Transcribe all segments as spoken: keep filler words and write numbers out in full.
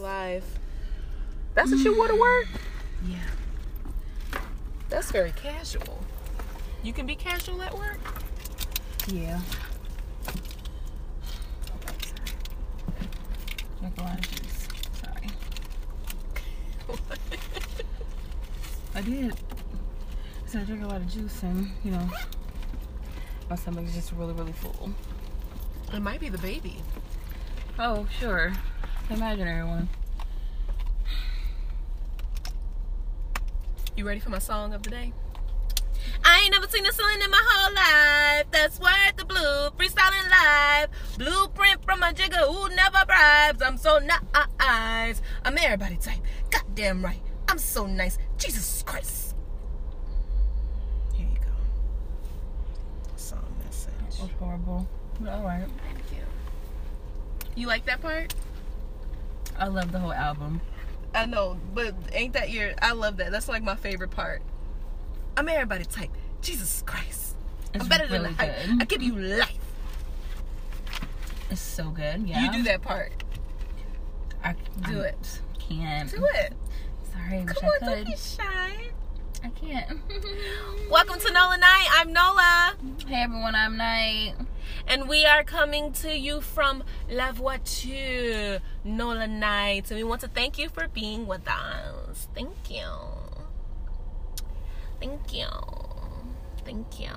live. That's what you wore to work? Yeah. That's very casual. You can be casual at work? Yeah. Drink a lot of juice. Sorry. I did. So I drink a lot of juice and, you know, my stomach's just really, really full. It might be the baby. Oh, sure. Imaginary one. You ready for my song of the day? I ain't never seen a ceiling in my whole life. That's worth the blue. Freestyling live. Blueprint from a jigger who never bribes. I'm so nice. I'm everybody type. Goddamn right. I'm so nice. Jesus Christ. Here you go. Song message. That's horrible. But alright. Thank you. You like that part? I love the whole album. I know, but ain't that your... I love that. That's like my favorite part. I'm everybody type. Jesus Christ. It's I'm better really than the hype. good. I give you life. It's so good, yeah. You do that part. I Do I it. Can't. Do it. Sorry, I wish Come I on, could. don't be shy. I can't. Welcome to Nola Night. I'm Nola. Hey everyone, I'm Night. And we are coming to you from La Voiture, Nola Night. And we want to thank you for being with us. Thank you. Thank you. Thank you.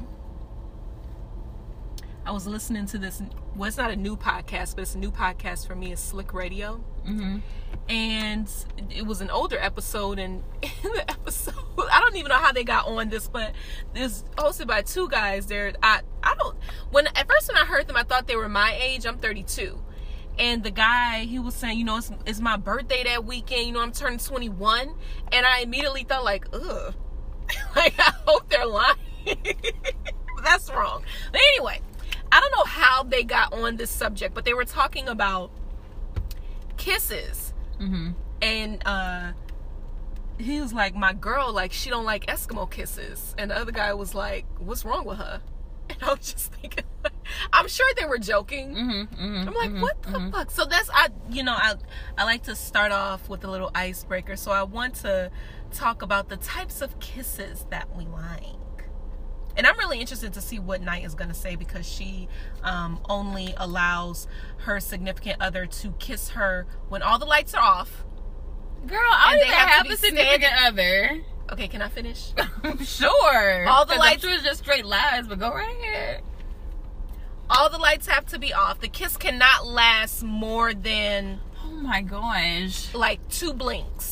I was listening to this. Well, it's not a new podcast, but it's a new podcast for me. It's Slick Radio. Mm-hmm. And it was an older episode. And in the episode, I don't even know how they got on this, but this hosted by two guys. They're, I, I don't, when, at first when I heard them, I thought they were my age. I'm thirty-two. And the guy, he was saying, you know, it's, it's my birthday that weekend. You know, I'm turning twenty-one. And I immediately thought like, ugh. Like, I hope they're lying. That's wrong. But anyway, I don't know how they got on this subject, but they were talking about kisses. Mm-hmm. And uh, he was like, my girl, like, she don't like Eskimo kisses. And the other guy was like, what's wrong with her? And I was just thinking, like, I'm sure they were joking. Mm-hmm, mm-hmm, I'm like, mm-hmm, what the mm-hmm. fuck? So that's, I, you know, I, I like to start off with a little icebreaker. So I want to talk about the types of kisses that we like. And I'm really interested to see what Night is going to say, because she um, only allows her significant other to kiss her when all the lights are off. Girl, I And don't they even have to have be a significant other. Okay, can I finish? Sure. All the 'Cause lights- I'm sure it's just straight lies, but go right ahead. All the lights have to be off. The kiss cannot last more than Oh my gosh. like two blinks.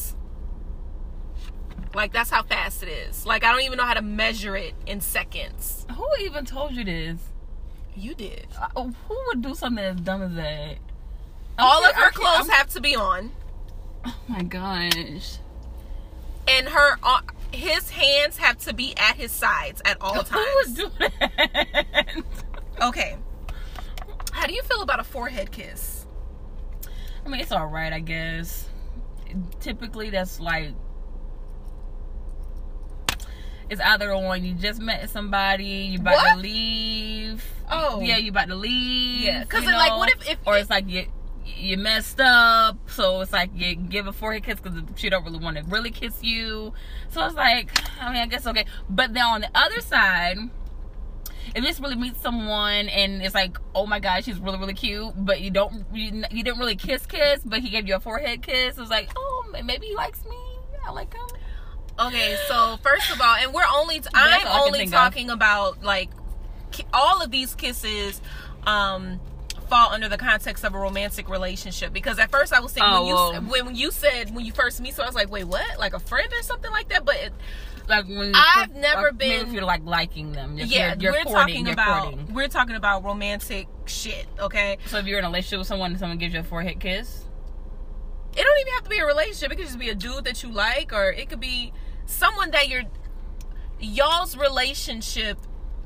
Like, that's how fast it is. Like, I don't even know how to measure it in seconds. Who even told you this? You did. Uh, who would do something as dumb as that? I'm All sure- of her I can't- clothes I'm- have to be on. Oh my gosh. And her, uh, his hands have to be at his sides at all times. Who would do that? Okay. How do you feel about a forehead kiss? I mean, it's alright, I guess. Typically, that's like, it's either on you just met somebody, you about What? to leave. Oh. Yeah, you about to leave. Yeah, 'cause you it, like, know? what if- if- or it's like you you messed up, so it's like you give a forehead kiss because she don't really want to really kiss you. So it's like, I mean, I guess okay. But then on the other side, if you just really meet someone and it's like, oh my god, she's really really cute, but you don't you, you didn't really kiss kiss, but he gave you a forehead kiss. It was like, oh, maybe he likes me. I like him. Okay, so first of all, and we're only, That's all I I'm can only think talking about, like, ki- all of these kisses um, fall under the context of a romantic relationship. Because at first I was saying, Oh, when, you, well. s- when you said, when you first meet, so I was like, wait, what? Like a friend or something like that? But it, Like when you I've put- never or maybe been- if you're like liking them. If yeah, you're, you're we're courting, talking you're about, courting. we're talking about romantic shit, okay? So if you're in a relationship with someone and someone gives you a forehead kiss, It don't even have to be a relationship. It could just be a dude that you like, or it could be someone that you're, y'all's relationship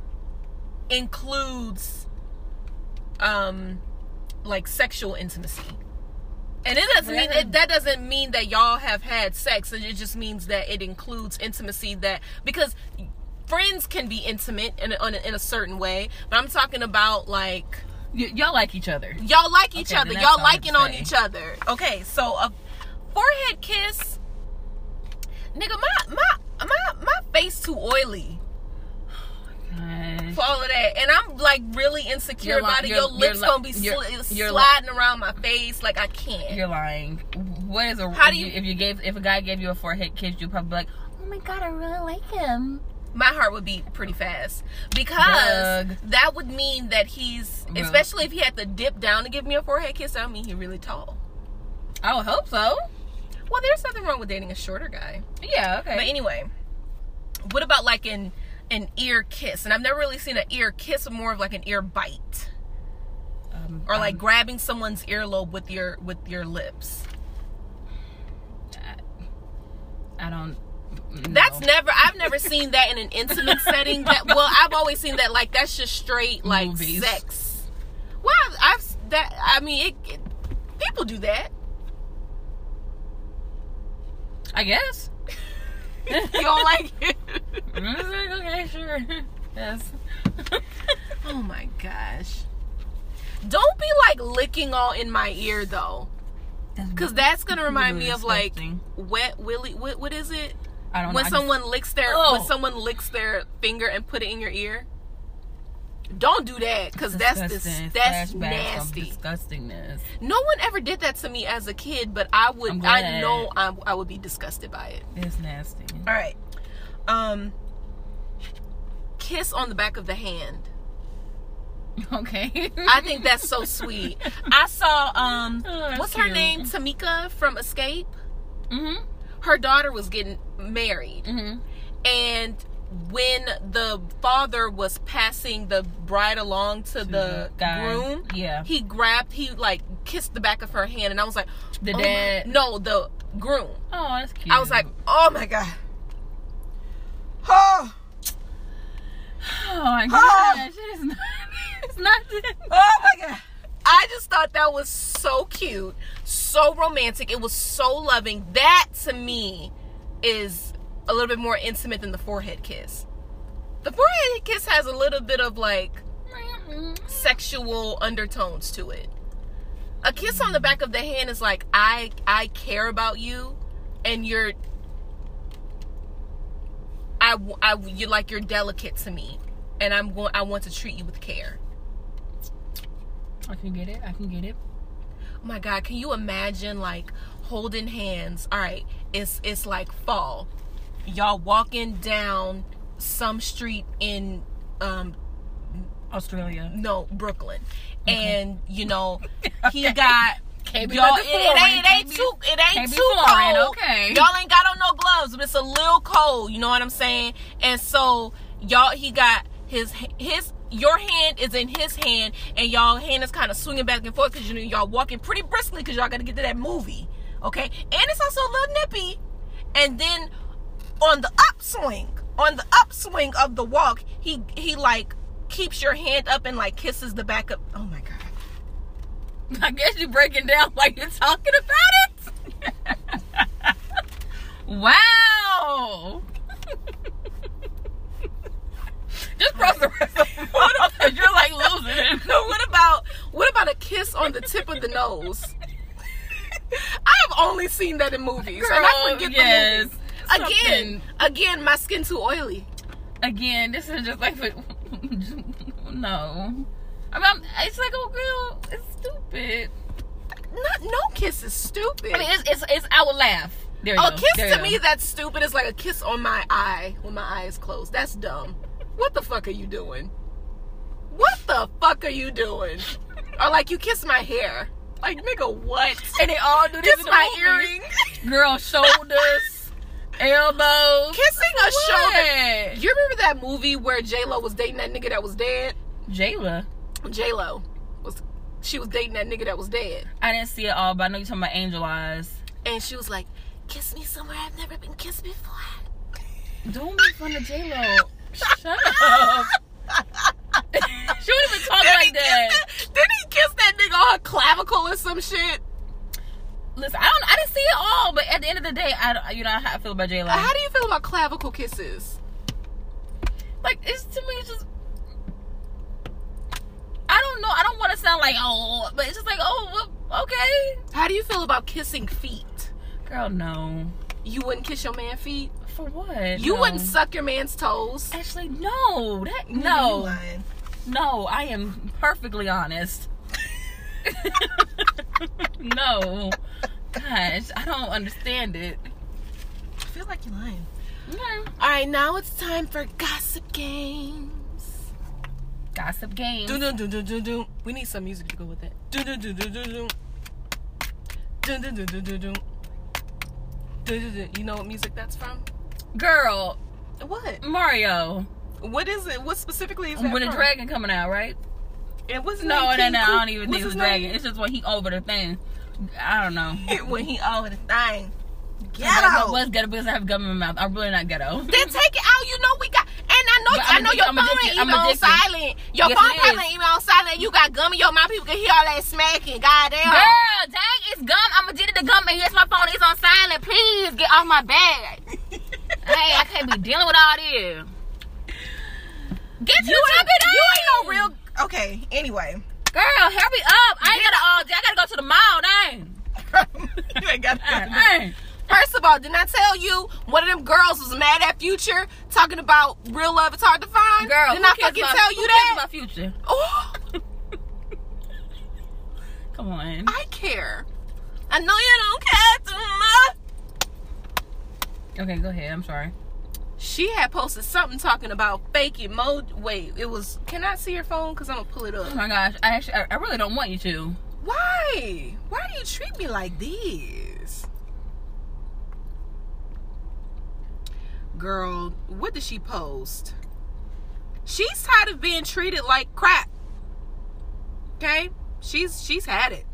includes um like sexual intimacy. And it doesn't mean it, that doesn't mean that y'all have had sex. It just means that it includes intimacy, that because friends can be intimate in a, in a certain way, but I'm talking about like Y- y'all like each other. Y'all like each Okay, other. then that's Y'all all I have liking to on say. each other. Okay, so a forehead kiss, nigga. My my my my face too oily Gosh. for all of that, and I'm like really insecure You're li- about it. you're- Your you're lips li- gonna be you're- sli- you're li- sliding around my face. Like I can't. You're lying. What is a How if do you- if you gave if a guy gave you a forehead kiss, you'd probably be like, oh my god, I really like him. My heart would beat pretty fast because Doug. that would mean that he's, Really? especially if he had to dip down to give me a forehead kiss. That would mean he's really tall. I would hope so. Well, there's nothing wrong with dating a shorter guy. Yeah. Okay. But anyway, what about like an an ear kiss? And I've never really seen an ear kiss, but more of like an ear bite, um, or like um, grabbing someone's earlobe with your with your lips. I, I don't. No. That's never. I've never seen that in an intimate setting. That well, I've always seen that like that's just straight like Movies. sex. Well, I've, I've that. I mean, it, it, people do that. I guess. You don't like it? I was like, okay, sure. Yes. Oh my gosh! Don't be like licking all in my ear though, because that's gonna remind me of like Disgusting. wet willy. What what is it? I don't know. When I someone licks their Oh. when someone licks their finger and put it in your ear. Don't do that, because that's this, disgusting. that's Flashbacks nasty. Of disgustingness. No one ever did that to me as a kid, but I would. I'm I glad. know I, I would be disgusted by it. It's nasty. All right, um, kiss on the back of the hand. Okay. I think that's so sweet. I saw um, Oh, that's what's her cute. name? Tamika from Escape. Mhm. Her daughter was getting married, Mhm. and when the father was passing the bride along to, To the, the guy. groom, Yeah. he grabbed, he like kissed the back of her hand, and I was like, The oh my- dad. no, the groom. Oh, that's cute. I was like, oh my god. Oh, oh my Oh. gosh, it's not. It's not. oh my god. I just thought that was so cute, so romantic. It was so loving. That to me is a little bit more intimate than the forehead kiss. The forehead kiss has a little bit of like sexual undertones to it. A kiss on the back of the hand is like, I I care about you, and you're I, I you're like you're delicate to me, and I'm going I want to treat you with care. I can get it. I can get it. Oh my god, can you imagine like holding hands? All right, it's it's like fall. Y'all walking down some street in um Australia. no, Brooklyn. Okay. And you know, he got Can't be y'all nothing it, it foreign. ain't, it ain't Can't be- too it ain't can't be too foreign, cold. okay. Y'all ain't got on no gloves, but it's a little cold, you know what I'm saying? And so y'all he got his his your hand is in his hand, and y'all hand is kind of swinging back and forth because you know y'all walking pretty briskly because y'all got to get to that movie, okay? And it's also a little nippy. And then on the upswing, on the upswing of the walk, he he like keeps your hand up and like kisses the back of. Oh my god! I guess you're breaking down like you're talking about it. Wow. Just cross the rest of the What because you're like losing it. No, what about what about a kiss on the tip of the nose? I have only seen that in movies, and I Girl, forget yes. the movies. Again, Something- again, my skin too oily. Again, this is just like no. I mean, I'm, it's like, oh girl, it's stupid. Not no kiss is stupid. I mean, it's it's, it's I would laugh. There you a go. kiss There to you me go. that's stupid is like a kiss on my eye when my eye is closed. That's dumb. What the fuck are you doing? What the fuck are you doing? Or like you kiss my hair. Like nigga, what? And they all do this Kiss in the my movies. earring. Girl, shoulders, elbows. Kissing a What? shoulder. You remember that movie where J Lo was dating that nigga that was dead? Jayla. J Lo was she was dating that nigga that was dead, I didn't see it all, but I know you're talking about Angel Eyes. and she was like, "Kiss me somewhere I've never been kissed before." Don't make fun of J-Lo. Shut up. She wouldn't even talk Did he like kiss that. that- Did he kiss that nigga on her clavicle or some shit? Listen, I don't. I didn't see it all, but at the end of the day, I don't- you know how I feel about J-Lo. How do you feel about clavicle kisses? Like, it's to me, it's just I don't don't know. I don't want to sound like, oh, but it's just like, oh, well, okay. How do you feel about kissing feet? Girl, no. You wouldn't kiss your man feet? For what? You no. wouldn't suck your man's toes? Actually, no. That You no. lying. No, I am perfectly honest. No. Gosh, I don't understand it. I feel like you're lying. Okay. All right, now it's time for gossip games. Gossip games. Dun, dun, dun, dun, dun, dun. We need some music to go with it. Dun, dun, dun, dun, dun, dun. Dun, dun, dun, dun, dun, dun. Dun, dun, dun. You know what music that's from? Girl, What? Mario. What is it? What specifically is that With a from? dragon coming out, right? And what's his No, name? no, King no. I Coop? don't even What's think it's his a dragon. name? It's just when he over the thing. I don't know. When he over the thing. Ghetto. What's ghetto? Because I have gum in my mouth. I'm really not ghetto. Then take it out. You know we got. And I know, But I I'm know addicted- your I'm phone addicted- ain't I'm even on addicted. silent. Your Yes, phone it probably is. ain't even on silent. You got gum in your mouth. People can hear all that smacking. Goddamn. Girl, dang, it's gum. I'm addicted to gum, and yes, my phone is on silent. Please get off my bag. Hey, I can't be dealing with all this. Get you, You up ain't, it you ain't no real. Okay. Anyway. Girl, hurry up. I ain't got all day. I gotta go to the mall, dang. You ain't got Dang, nothing. dang. First of all, didn't I tell you one of them girls was mad at Future talking about real love is hard to find? Girl, didn't who I cares fucking about, tell you who that? cares about Future? Oh, Come on. I care. I know you don't care too much. Okay, go ahead. I'm sorry. She had posted something talking about fake emoji. Wait, it was. Can I see your phone? Cause I'm gonna pull it Oh up. my gosh, I actually, I, I really don't want you to. Why? Why do you treat me like this? Girl, what did she post? She's tired of being treated like crap. Okay? She's she's had it.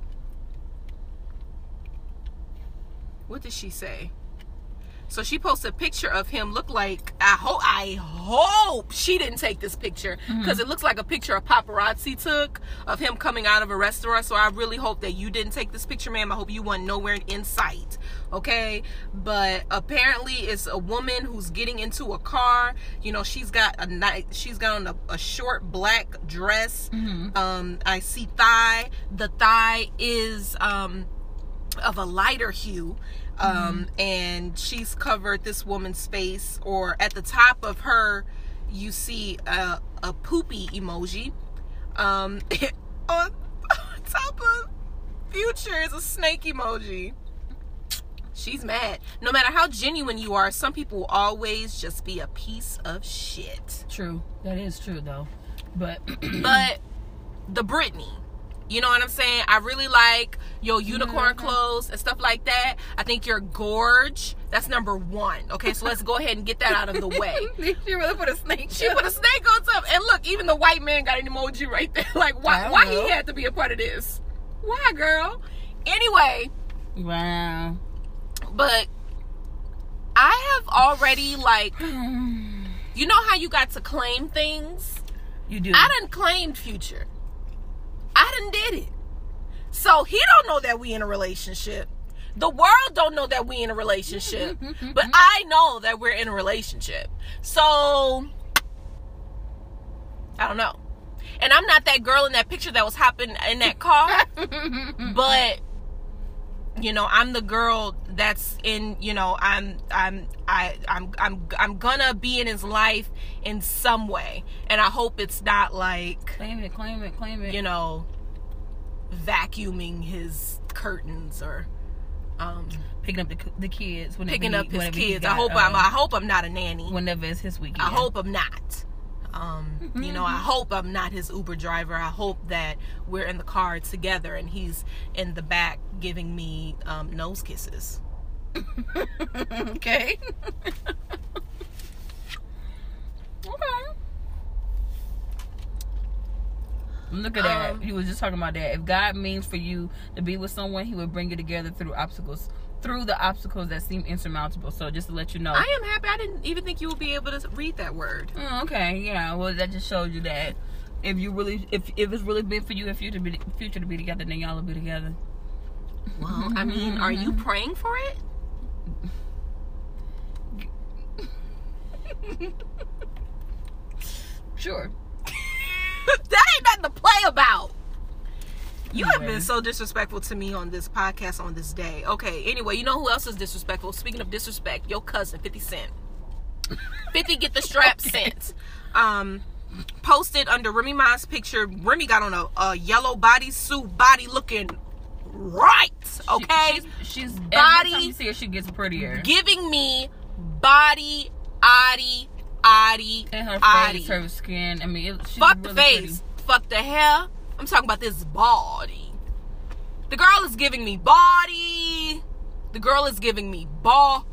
What did she say? So she posted a picture of him. Look like I hope I hope she didn't take this picture because it looks like a picture a paparazzi took of him coming out of a restaurant. So I really hope that you didn't take this picture, ma'am. I hope you weren't nowhere in sight. Okay, but apparently it's a woman who's getting into a car. You know, she's got a night. She's got on a, a short black dress. Mm-hmm. Um, I see thigh. The thigh is um of a lighter hue. Um, mm-hmm. And she's covered this woman's face, or at the top of her, you see a, a poopy emoji. Um, on, on top of Future is a snake emoji. She's mad. No matter how genuine you are, some people will always just be a piece of shit. True. That is true, though. But, but the Britney. You know what I'm saying? I really like your unicorn mm-hmm. clothes and stuff like that. I think you're gorge. That's number one. Okay, so let's go ahead and get that out of the way. She really put a snake. She put a snake on top. And look, even the white man got an emoji right there. Like, why? Why he had to be a part of this? Why, girl? Anyway. Wow. But I have already, like, you know how you got to claim things? You do. I done claimed Future. I done did it. So he don't know that we in a relationship. The world don't know that we in a relationship. But I know that we're in a relationship. So I don't know. And I'm not that girl in that picture that was hopping in that car. But you know, I'm the girl that's in, you know, I'm I'm I I'm I'm I'm gonna be in his life in some way. And I hope it's not like, claim it, claim it, claim it. You know, vacuuming his curtains or um picking up the, the kids whenever picking he, up his kids. Got, I hope um, I'm I hope I'm not a nanny. Whenever it's his weekend. I hope I'm not. Um, you know, I hope I'm not his Uber driver. I hope that we're in the car together and he's in the back giving me um, nose kisses. Okay. Okay. Look at Um, that. You was just talking about that. If God means for you to be with someone, he will bring you together through obstacles. Through the obstacles that seem insurmountable. So just to let you know. I am happy. I didn't even think you would be able to read that word. Oh, okay. Yeah. Well, that just shows you that if you really, if if it's really been for you and future to be, future to be together, then y'all will be together. Well, I mean, are you praying for it? Sure. That ain't nothing to play about. You have been so disrespectful to me on this podcast on this day. Okay, anyway, you know who else is disrespectful? Speaking of disrespect, your cousin, fifty Cent. fifty get the strap okay. sent. Um, posted under Remy Ma's picture. Remy got on a, a yellow bodysuit, body looking right. Okay, she, she's, she's body. Every time you see her, she gets prettier. Giving me body, Adi, Adi, and her Adi. face, her skin. I mean, it, she's fuck really the face, pretty. fuck the hair. I'm talking about this body. The girl is giving me body. The girl is giving me body.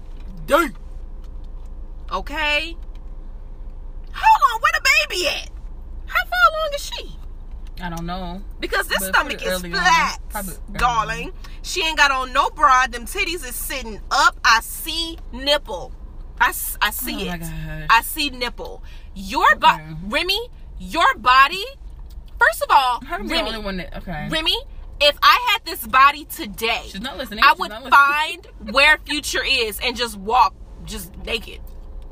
Okay? Hold on, where the baby at? How far along is she? I don't know. Because this but stomach is flat, darling. On. She ain't got on no bra. Them titties is sitting up. I see nipple. I, I see oh it. My I see nipple. Your okay. body, Remy, your body, first of all, Remy, the only one that, okay. Remy, if I had this body today, She's not listening. I She's would not find where Future is and just walk just naked.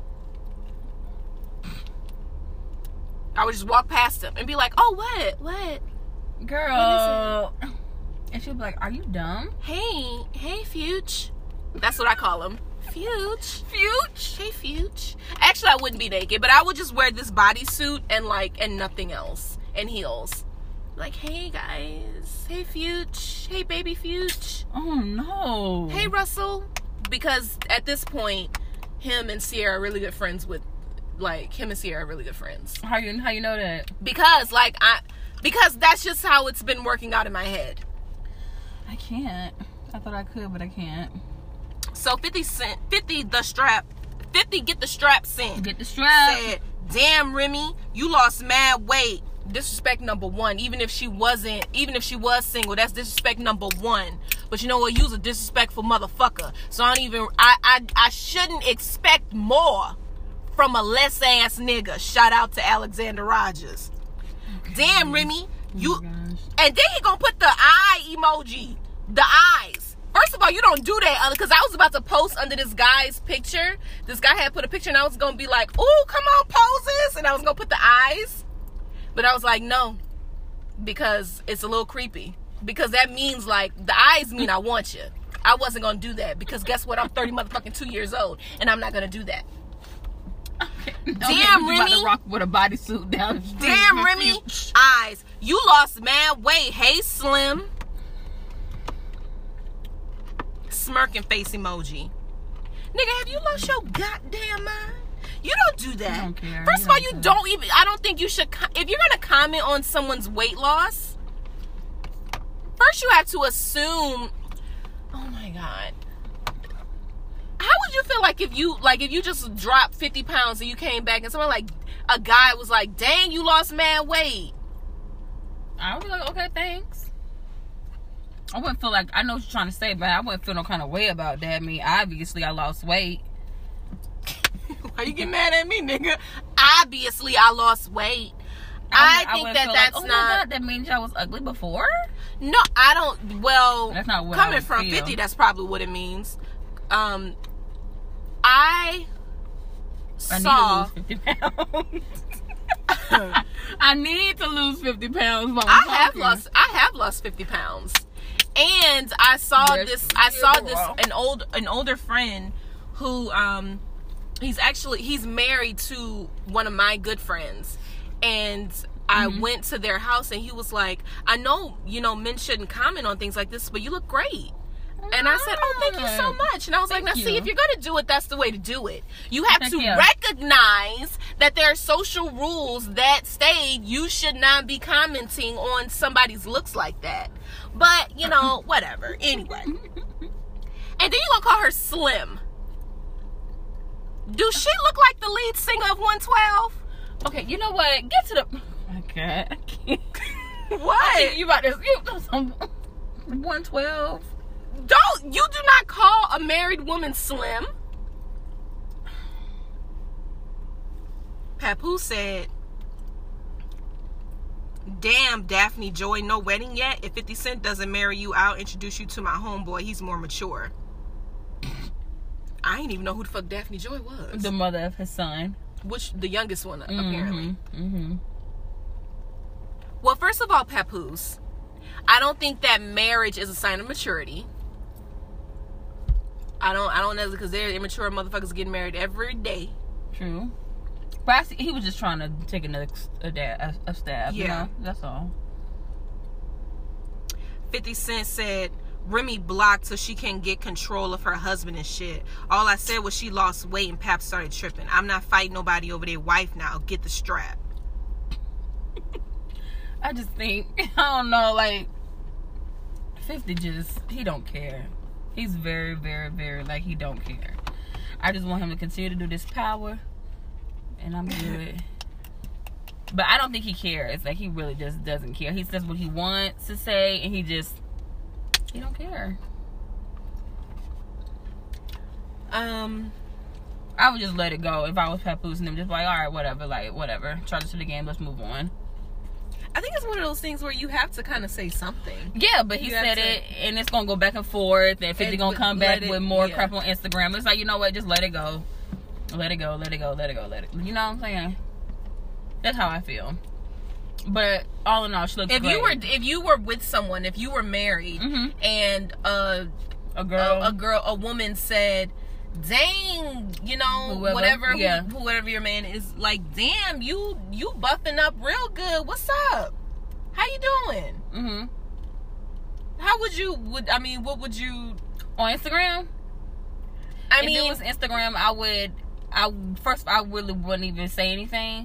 I would just walk past him and be like, oh, what? What? Girl. What and she'd be like, are you dumb? Hey, hey, Fuge. That's what I call him. Fuge. Fuge? Hey, Fuge. Actually, I wouldn't be naked, but I would just wear this bodysuit and, like, and nothing else. And heels. Like, hey, guys. Hey, Fuge. Hey, baby Fuge. Oh, no. Hey, Russell. Because at this point, him and Sierra are really good friends with, like, him and Sierra are really good friends. How you how you know that? Because, like, I, because that's just how it's been working out in my head. I can't. I thought I could, but I can't. So fifty Cent, fifty the strap, fifty get the strap sent. Get the strap. Said, damn Remy, you lost mad weight. Disrespect number one. Even if she wasn't, even if she was single, that's disrespect number one. But you know what? You's a disrespectful motherfucker. So I don't even, I, I, I shouldn't expect more from a less ass nigga. Shout out to Alexander Rogers. Okay. Damn Remy, you, oh and then he gonna put the eye emoji, the eyes. First of all, you don't do that because I was about to post under this guy's picture. This guy had put a picture and I was gonna be like, "Ooh, come on, poses," and I was gonna put the eyes, but I was like, no, because it's a little creepy. Because that means like the eyes mean I want you. I wasn't gonna do that because guess what? I'm thirty motherfucking two years old and I'm not gonna do that. Okay. Damn okay, Remy, about to rock with a bodysuit down the street. Damn Remy, eyes. You lost mad weight. Hey Slim. Smirking face emoji. Nigga, have you lost your goddamn mind? You don't do that. I don't care. First you of all, don't you care. don't even, I don't think you should, if you're going to comment on someone's weight loss, first you have to assume, oh my God. How would you feel like if you, like if you just dropped fifty pounds and you came back and someone like, a guy was like, dang, you lost mad weight. I would be like, okay, thanks. I wouldn't feel like, I know what you're trying to say, but I wouldn't feel no kind of way about that. I mean, obviously I lost weight. Why you get mad at me, nigga? Obviously I lost weight. I, I think I that that's like, oh not. My God, that means I was ugly before? No, I don't. Well, that's not what coming I would from feel. fifty, that's probably what it means. Um, I saw. I need to lose fifty pounds. I need to lose fifty pounds. While I I'm have talking. lost. I have lost fifty pounds, and I saw Yes, this. I saw girl. this an old an older friend who um he's actually he's married to one of my good friends, and I mm-hmm. went to their house and he was like, I know you know men shouldn't comment on things like this, but you look great. And I said, oh, thank you so much. And I was Thank like, now you. see, if you're going to do it, that's the way to do it. You have Thank to you. recognize that there are social rules that state you should not be commenting on somebody's looks like that. But, you know, whatever. Anyway. And then you're going to call her Slim. Do she look like the lead singer of one twelve? Okay, you know what? Get to the... Oh, my God. I can't. What? I you about to... You, one twelve. Don't, you do not call a married woman slim. Papoose said, damn, Daphne Joy, no wedding yet? If fifty Cent doesn't marry you, I'll introduce you to my homeboy. He's more mature. I didn't even know who the fuck Daphne Joy was. The mother of his son. Which, the youngest one, Mm-hmm. apparently. Mm-hmm. Well, first of all, Papoose, I don't think that marriage is a sign of maturity. I don't. I don't know because they're immature motherfuckers getting married every day. True. But I see, he was just trying to take another a, a, a stab. Yeah, you know? That's all. fifty Cent said Remy blocked so she can get control of her husband and shit. All I said was she lost weight and Pap started tripping. I'm not fighting nobody over their wife now. Get the strap. I just think, I don't know, like, fifty just, he don't care. He's very, very, very, like, he don't care. I just want him to continue to do this power, and I'm good. But I don't think he cares. Like, he really just doesn't care. He says what he wants to say, and he just, he don't care. Um, I would just let it go if I was Papoose and them. Just like, all right, whatever, like, whatever. Charge it to the game. Let's move on. I think it's one of those things where you have to kind of say something. Yeah, but he you said it, and it's going to go back and forth, and fifty going to come back it, with more yeah. crap on Instagram. It's like, you know what? Just let it go. Let it go, let it go, let it go, let it go. You know what I'm saying? That's how I feel. But all in all, she looks if great. you were if you were with someone, if you were married, mm-hmm. and uh, a girl, a, a girl, a woman said, "Dang, you know, whoever, whatever, yeah. who, whatever your man is, like, damn, you you buffing up real good. What's up? How you doing? Mm-hmm. How would you would I mean, what would you on Instagram? I if mean, it was Instagram, I would. I first, I really wouldn't even say anything.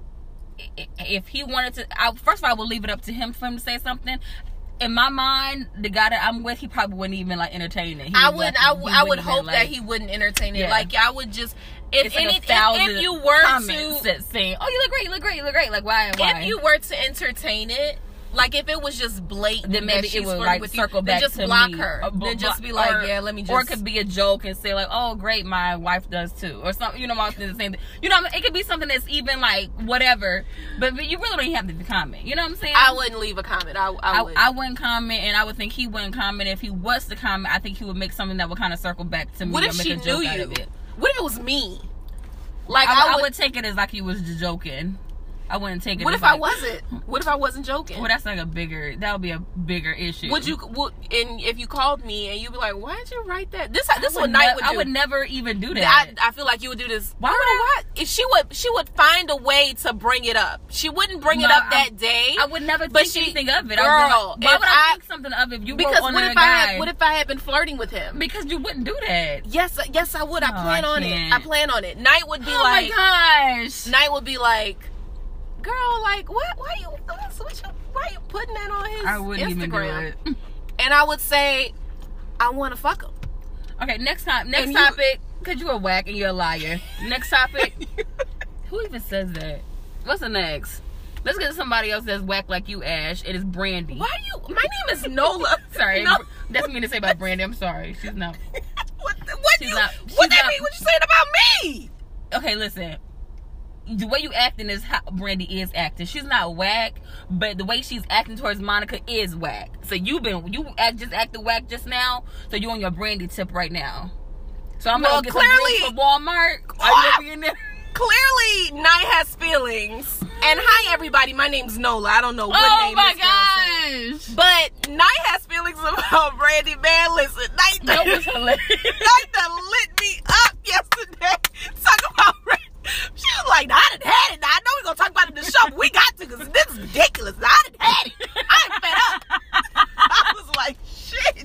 If he wanted to, I, first of all, I would leave it up to him for him to say something. In my mind, the guy that I'm with, he probably wouldn't even like entertain it. He I would, would, like, I, w- I would hope like, that he wouldn't entertain it. Yeah. Like, I would just, if it's like any, a thousand if, if you were comments to, that saying, "Oh, you look great, you look great, you look great," like why? Why? If you were to entertain it. Like, if it was just blatant, then maybe it would like with circle you, back then just to block me. her. Or, then just be or, like, yeah, let me just. Or it could be a joke and say like, "Oh, great, my wife does too," or something. You know, my the same thing. You know, it could be something that's even like whatever. But, but you really don't have to comment. You know what I'm saying? I wouldn't leave a comment. I I, would. I, I wouldn't comment, and I would think he wouldn't comment. If he was to comment, I think he would make something that would kind of circle back to me. What if or make she a joke knew out you? Of it. What if it was me? Like I, I, would, I would take it as like he was just joking. I wouldn't take it. What as if like, I wasn't? What if I wasn't joking? Well, that's like a bigger. That would be a bigger issue. Would you? Would, and if you called me and you'd be like, "Why'd you write that?" This this I what would Night ne- would do. I would never even do that. I, I feel like you would do this. Why Girl, would I? why? If she would, she would find a way to bring it up. She wouldn't bring No, it up I, that day. I would never but think she, anything of it. Girl, I would, why would I, I think something of it if you because were on what a if guy? I had, what if I had been flirting with him? Because you wouldn't do that. Yes, yes, I would. I Oh, plan I on can't. it. I plan on it. Night would be Oh like, my gosh. Night would be like, girl, like, what? Why you? What, what you? Why you putting that on his I wouldn't Instagram? even do it. And I would say, I want to fuck him. Okay, next time. Next And topic. Because you're a whack and you're a liar. Next topic. Who even says that? What's the next? Let's get to somebody else that's whack like you, Ash. It is Brandy. Why you? My name is Nola. Sorry. No. That's mean to say about Brandy. I'm sorry. She's not. what? What? She's you? not- what she's that not- mean? What you saying about me? Okay, listen. The way you acting is how Brandy is acting. She's not whack, but the way she's acting towards Monica is whack. So you've been you act just acted whack just now. So you're on your Brandy tip right now. So I'm Well, gonna get clearly- some from Walmart. Are you gonna be in there? Clearly, Night has feelings. And hi, everybody. My name's Nola. I don't know what Oh name my this girl gosh! said. But Night has feelings about Brandy. Man, listen. Night That was hilarious. Night done lit me up yesterday. Talk about Brandy. She was like, I done had it. Now, I know we're going to talk about it in the show, but we got to because this is ridiculous. I done had it. I'm fed up. I was like, shit.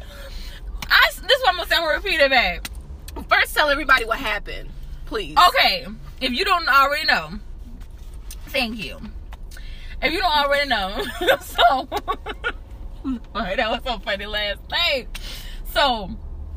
I, this is what I'm gonna say. I'm gonna repeat it back. First, tell everybody what happened, please. Okay, if you don't already know, thank you. If you don't already know, so Alright, that was so funny last night. So all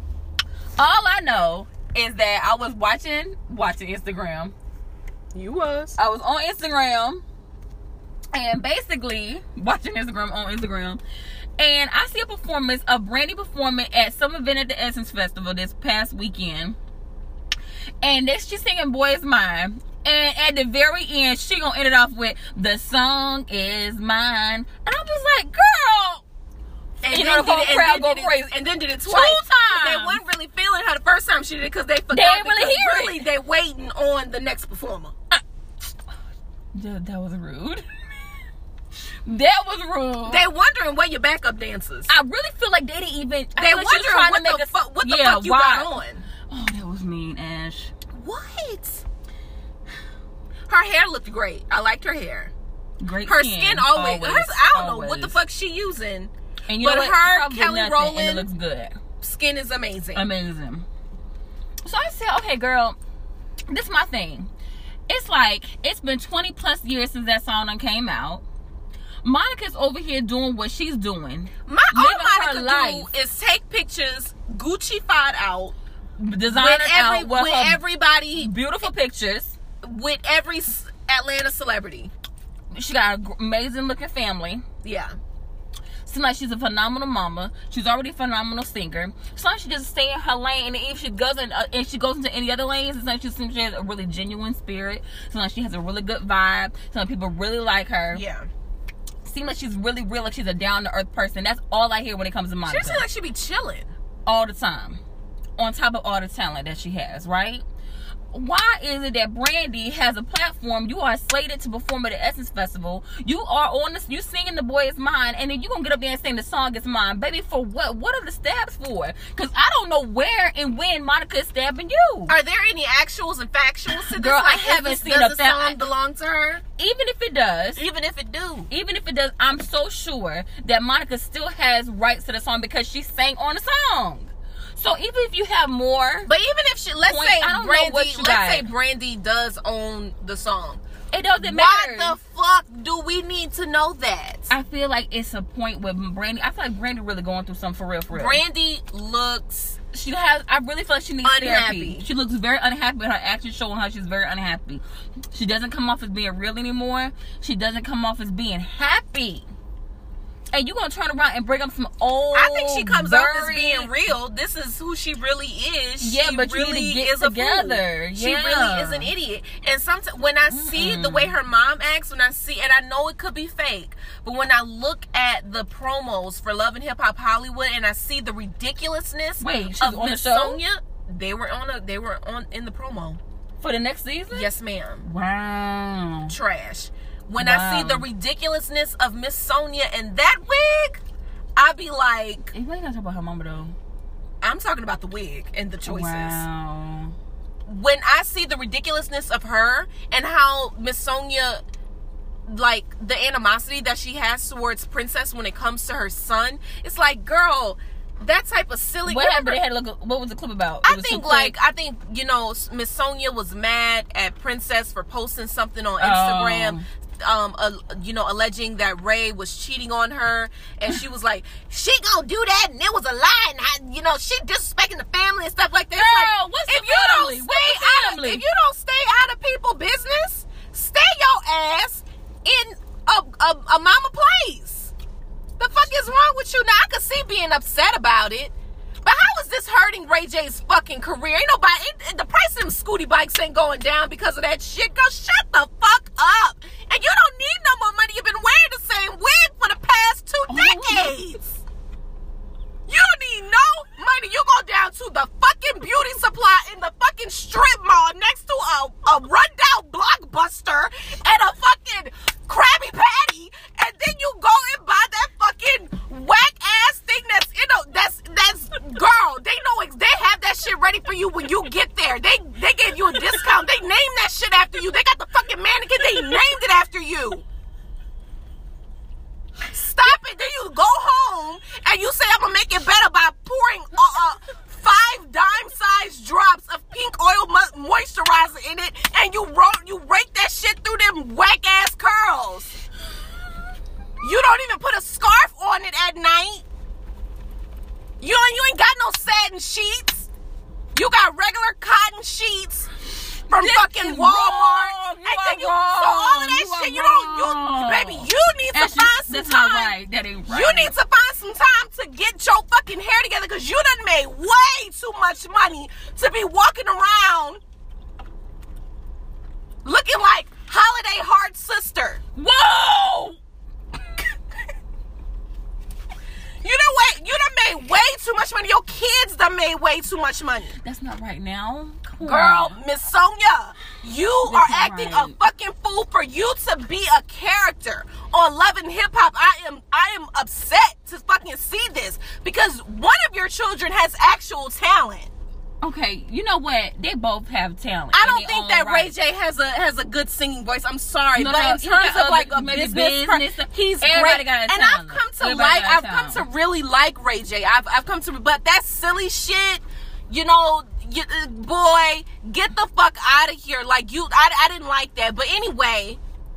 I know is that I was watching watching Instagram. You was. I was on Instagram and basically watching Instagram on Instagram. And I see a performance of Brandy performing at some event at the Essence Festival this past weekend. And then she's singing Boy Is Mine. And at the very end, she gonna end it off with, the song is mine. And I was like, girl. And you then know, the did whole it, and crowd then go did it- crazy. and then did it twice. Two 'Cause They times. weren't really feeling her the first time she did it because they forgot. They didn't really because hear really it. they waiting on the next performer. That, that was rude. That was rude. They wondering where your backup dancers. I really feel like they didn't even. They I feel like she was wondering trying what to make the us- fuck. What the yeah, fuck you why? got on? Oh, that was mean, Ash. What? Her hair looked great. I liked her hair. Great. Her skin, skin always. always hers, I don't always. know what the fuck she using. And you but know what? her, Probably Kelly nothing, Rowland, and it looks good. Skin is amazing. Amazing. So I said, okay, girl, this is my thing. It's like, it's been twenty plus years since that song done came out. Monica's over here doing what she's doing. My all living Monica her do life. is take pictures, Gucci-fied out, Designer with, every, out with, with her everybody, beautiful pictures. with every s- Atlanta celebrity. She got an amazing looking family. Yeah. Seems like she's a phenomenal mama. She's already a phenomenal singer. So she just stay in her lane, and if she goes in, uh, if she goes into any other lanes, it's like she seems she has a really genuine spirit. So like she has a really good vibe. Some people really like her. Yeah. Seems like she's really real, like she's a down to earth person. That's all I hear when it comes to Monica. She seems like she be chilling. All the time, on top of all the talent that she has, right? Why is it that Brandy has a platform? You are slated to perform at the Essence Festival. You are on this, you singing The Boy Is Mine, and then you gonna get up there and sing The Song Is Mine. Baby, for what? What are the stabs for? Because I don't know where and when Monica is stabbing you. Are there any actuals and factuals to this? Girl, I Like, is haven't this- seen does a the fa- song belong to her? Even if it does, Even if it do. even if it does, I'm so sure that Monica still has rights to the song because she sang on the song. So even if you have more, But even if she, let's Point- say I don't know Brandy, what you let's got. say Brandy does own the song. it doesn't Why matter. the fuck do we need to know that? I feel like it's a point with Brandy. I feel like Brandy really going through something for real, for real. Brandy looks She has. I really feel like she needs Unhappy. therapy. She looks very unhappy. Her actions showing how she's very unhappy. She doesn't come off as being real anymore. She doesn't come off as being happy. And you gonna turn around and bring up some old. I think she comes off as very- being real. This is who she really is. Yeah, she but you really need to get is a together. fool. She Yeah. really is an idiot. And sometimes when I see the way her mom acts, when I see, and I know it could be fake, but when I look at the promos for Love and Hip Hop Hollywood, and I see the ridiculousness Wait, she's of on the Miss show? Sonia, they were on a, they were on in the promo. for the next season. Yes, ma'am. Wow. Trash. When I see Wow. the ridiculousness of Miss Sonia and that wig, I be like, You ain't gotta talk about her mama though. I'm talking about the wig and the choices. Wow. When I see the ridiculousness of her and how Miss Sonia, like the animosity that she has towards Princess when it comes to her son, it's like, girl, that type of silly. What happened? remember- They had to look. What was the clip about? It I was think too like quick? I think you know Miss Sonia was mad at Princess for posting something on Instagram. Oh. Um, uh, you know, alleging that Ray was cheating on her, and she was like, "She gonna do that," and it was a lie, and I, you know, she disrespecting the family and stuff like that. It's Girl, like, what's if the you family? don't What's stay the out, of, family? if you don't stay out of people's business, stay your ass in a a, a mama place. The fuck is wrong with you? Now I could see being upset about it. But how is this hurting Ray J's fucking career? Ain't nobody, it, the price of them scooty bikes ain't going down because of that shit. Girl, shut the fuck up. And you don't need no more money. You've been wearing the same wig for the past two Oh, decades. You don't need no money. You go down to the fucking beauty supply in the fucking strip mall next to a, a rundown Blockbuster and a fucking Krabby Patty, and then you go and buy that fucking whack ass thing that's you know that's that's girl. They know ex- they have that shit ready for you when you get there. They they gave you a discount. They named that shit after you. They got the fucking mannequin. They named it after you. Stop it. Then you go home and you say I'm gonna make it better by pouring uh, uh, five dime-sized drops of pink oil mo- moisturizer in it, and you ro- you rake that shit through them whack-ass curls. You don't even put a scarf on it at night. You, you ain't got no satin sheets. You got regular cotton sheets from This fucking is Walmart. wrong. You And are then you, so all of that wrong. shit, You you are don't, you, wrong. baby, you need to That's, find just, some that's time. not right. That ain't right. You need to find some time to get your fucking hair together because you done made way too much money to be walking around looking like Holiday Heart's sister. Whoa! You done, way, you done made way too much money. Your kids sister made way too much money. That's not right now. Come Girl, on. Miss Sonia, you That's are not acting right. a fucking fool for you to be a character on Love and Hip Hop. I am I am upset to fucking see this because one of your children has actual talent. Okay, you know what? They both have talent. I in don't their think own that right. Ray J has a has a good singing voice. I'm sorry, No, but no, in he's terms got of like other- a maybe business, business, per- he's everybody great. got a And talent. I've come to Everybody like, got a I've come to talent. really like Ray J. I've I've come to, but that silly shit, you know, you, uh, boy, get the fuck out of here. Like you, I I didn't like that. But anyway,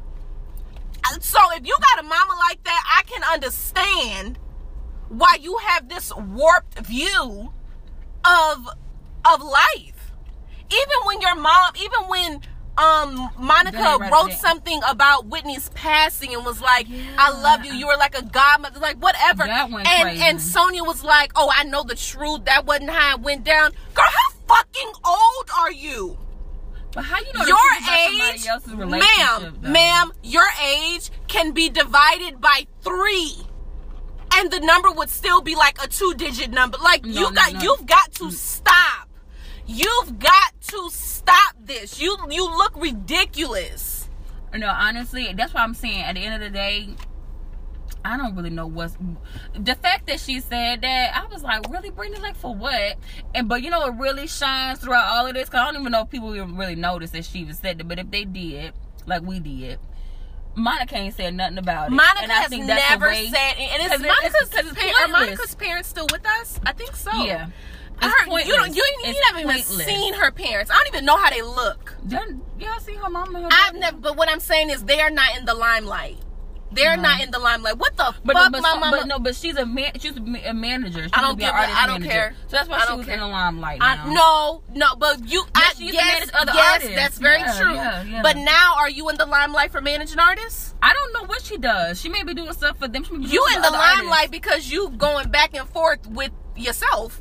so if you got a mama like that, I can understand why you have this warped view of of life. Even when your mom, even when um Monica Right wrote there. something about Whitney's passing and was like, Yeah. I love you, you were like a godmother, like whatever. That went and crazy. and Sonia was like, oh, I know the truth, that wasn't how it went down. Girl, how fucking old are you? But how you know the Your truth about age, somebody else's relationship, ma'am, though? ma'am, your age can be divided by three. And the number would still be like a two-digit number. Like No, you no, got, no. you've got to stop. You've got to stop this. You you look ridiculous. No, honestly, that's why I'm saying at the end of the day, I don't really know what's the fact that she said that. I was like, really, Brittany, like for what? And but you know, it really shines throughout all of this. Cause I don't even know if people even really noticed that she even said that. But if they did, like we did, Monica ain't said nothing about it. Monica and I has think that's never the way, said, and it's 'cause it- Monica's, it's- 'cause it's pa- are pointless. Monica's parents still with us? I think so. Yeah. I It's heard, you pointless. don't. You, you It's haven't even pointless. seen her parents. I don't even know how they look. Done- Y'all see her mama? Her I've baby? never. But what I'm saying is, they are not in the limelight. They're No. not in the limelight. What the But, fuck, but, my so- mama? but no, but she's a man. She's a, ma- a manager. She I used don't to be give an a- artist I don't manager. care. So that's why I she don't was care. in the limelight I, now. no, no, but you. I, she used to yes, manage other yes, artists. that's very Yeah, true. yeah, yeah. But now, are you in the limelight for managing artists? I don't know what she does. She may be doing stuff for them. She may be doing You stuff in for the other limelight artists. because you going back and forth with yourself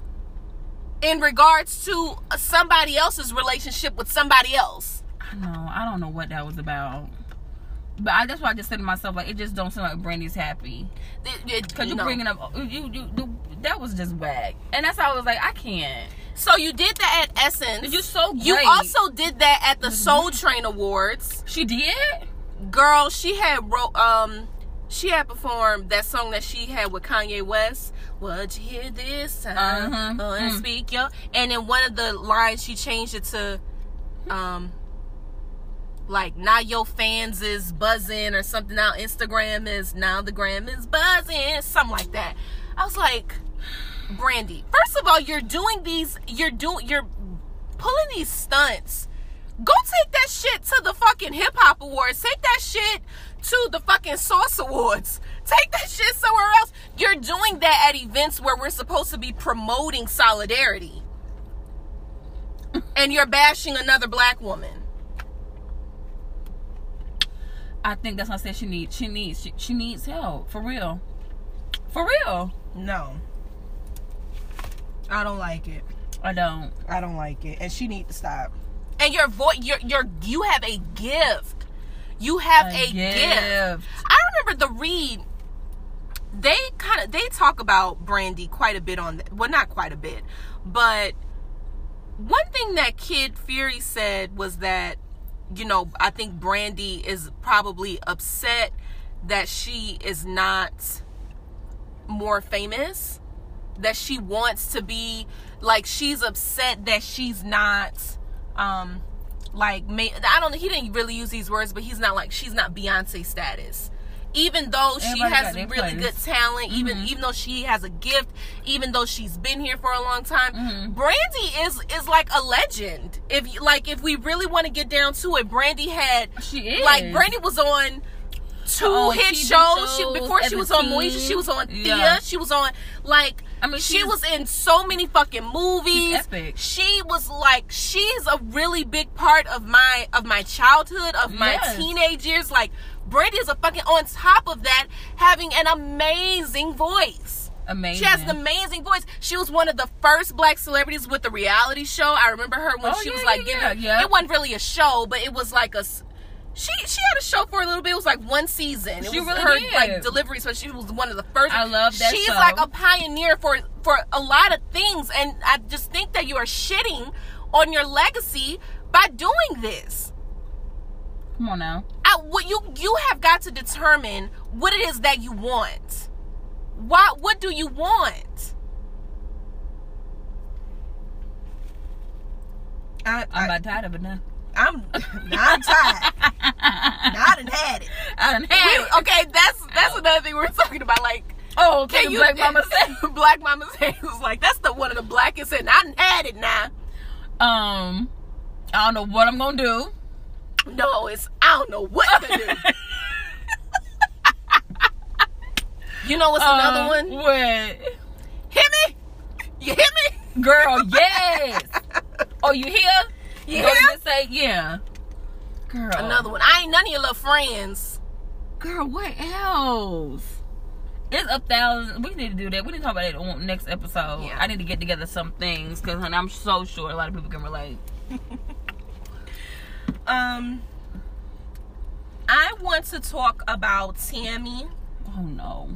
in regards to somebody else's relationship with somebody else. I know. I don't know what that was about. But I, that's why I just said to myself, like, it just don't seem like Brandy's happy. It- it- Because you no. bringing up, you, you, you, that was just whack. And that's how I was like, I can't. So you did that at Essence. You're so great. You also did that at the Soul Train Awards. She did? Girl, she had wrote um she had performed that song that she had with Kanye West. Would you hear this time? Uh-huh. Oh, and Mm. speak yo. And in one of the lines she changed it to um like now your fans is buzzing or something. Now Instagram is now the gram is buzzing. Something like that. I was like, Brandy, first of all, you're doing these you're doing you're pulling these stunts. Go take that shit to the fucking hip hop awards. Take that shit to the fucking Source Awards. Take that shit somewhere else. You're doing that at events where we're supposed to be promoting solidarity. And you're bashing another black woman. I think that's what I said she needs. She needs, she, she needs help. For real. For real. No. I don't like it. I don't. I don't like it. And she needs to stop. And your voice, you're, you're, you have a gift. You have a, A gift. gift. I remember the read. They kind of they talk about Brandy quite a bit on that. Well, not quite a bit, but one thing that Kid Fury said was that, you know, I think Brandy is probably upset that she is not more famous. That she wants to be, like, she's upset that she's not. Um, like, I don't know, he didn't really use these words, but he's not like, she's not Beyonce status. Even though she Everybody has got their really place. good talent, Mm-hmm. even even though she has a gift, even though she's been here for a long time, Mm-hmm. Brandy is is like a legend. If you- like, if we really want to get down to it, Brandy had She is. like Brandy was on two Oh, hit T V shows. She, shows before as she a was on teen. Moesha, she was on Thea. Yeah. She was on like. I mean, she she's- was in so many fucking movies. She's epic. She was like, she's a really big part of my of my childhood, of my Yes. teenage years. Like, Brandy is a fucking, on top of that, having an amazing voice. Amazing. She has an amazing voice. She was one of the first black celebrities with a reality show. I remember her when Oh, she yeah, was like yeah, giving. yeah, yeah. It wasn't really a show, but it was like a. She she had a show for a little bit. It was like one season. It She was really her did. like delivery, so she was one of the first. I love that She's show. like a pioneer for for a lot of things, and I just think that you are shitting on your legacy by doing this. Come on now. I, what you you have got to determine what it is that you want. What what do you want? I, I'm I, about tired of it now. I'm now I'm tired. Now I done had it. I done had We- it. okay, that's that's another thing we were talking about. Like, Oh, can can you Black Mama say? Black Mama say was like that's the one of the blackest, and I done had it now. Um, I don't know what I'm gonna do. No, it's I don't know what to do. You know what's another Um, one? What? Hit me. You hit me. Girl, yes. Oh, you here? You Go to hear? this say, yeah. Girl. Another one. I ain't none of your little friends. Girl, what else? It's a thousand. We need to do that. We need to talk about it on next episode. Yeah. I need to get together some things because I'm so sure a lot of people can relate. Um, I want to talk about Tammy Oh no.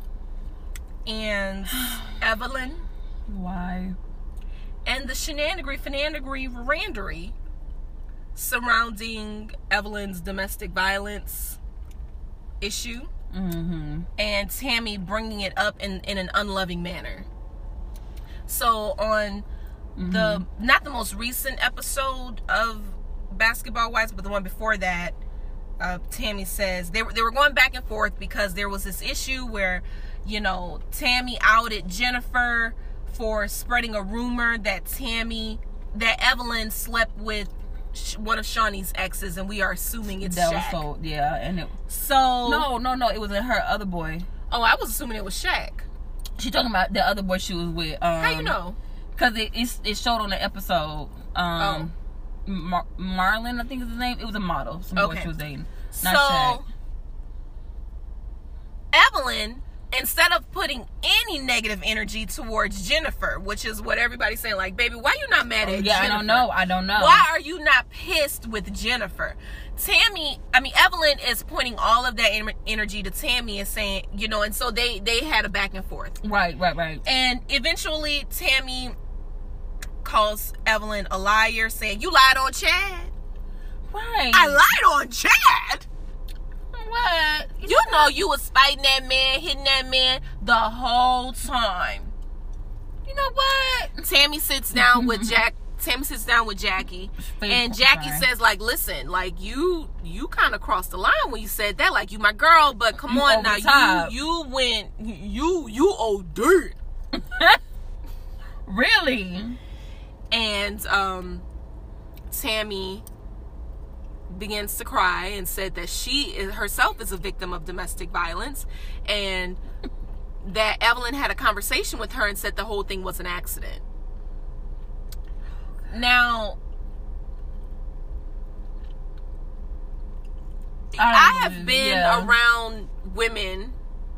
and Evelyn Why? and the shenanigery, finanigery, randery surrounding Evelyn's domestic violence issue. Mm-hmm. And Tammy bringing it up in, in an unloving manner. So on Mm-hmm. the not the most recent episode of Basketball Wives, but the one before that, uh, Tammy says they were they were going back and forth because there was this issue where, you know, Tammy outed Jennifer for spreading a rumor that Tammy that Evelyn slept with one of Shawnee's exes, and we are assuming it's That was Shaq. so yeah, and it So no, no, no. It was her other boy. oh, I was assuming it was Shaq. She talking about the other boy she was with. Um, How you know? Because it it's, it showed on the episode. Um, Oh. Mar- Marlon, I think is his name. It was a model. Some boy Okay. she was dating. So Not Evelyn, instead of putting any negative energy towards Jennifer, which is what everybody's saying, like, baby, why you not mad Shaq. at Yeah, Jennifer? I don't know. I don't know. Why are you not pissed with Jennifer? Tammy, I mean, Evelyn is pointing all of that en- energy to Tammy and saying, you know, and so they, they had a back and forth. Right, right, right. And eventually Tammy calls Evelyn a liar, saying, you lied on Chad. Right. I lied on Chad? What? You know you was fighting that man, hitting that man the whole time. You know what? Tammy sits down with Jack. Tammy sits down with Jackie, and Jackie Sorry. says, like, listen, like, you you kind of crossed the line when you said that. Like, you my girl, but come You on over now, the top. you you went you you O D. Really? And um, Tammy begins to cry and said that she is, herself is a victim of domestic violence, and that Evelyn had a conversation with her and said the whole thing was an accident. Now, I, I have been yeah. around women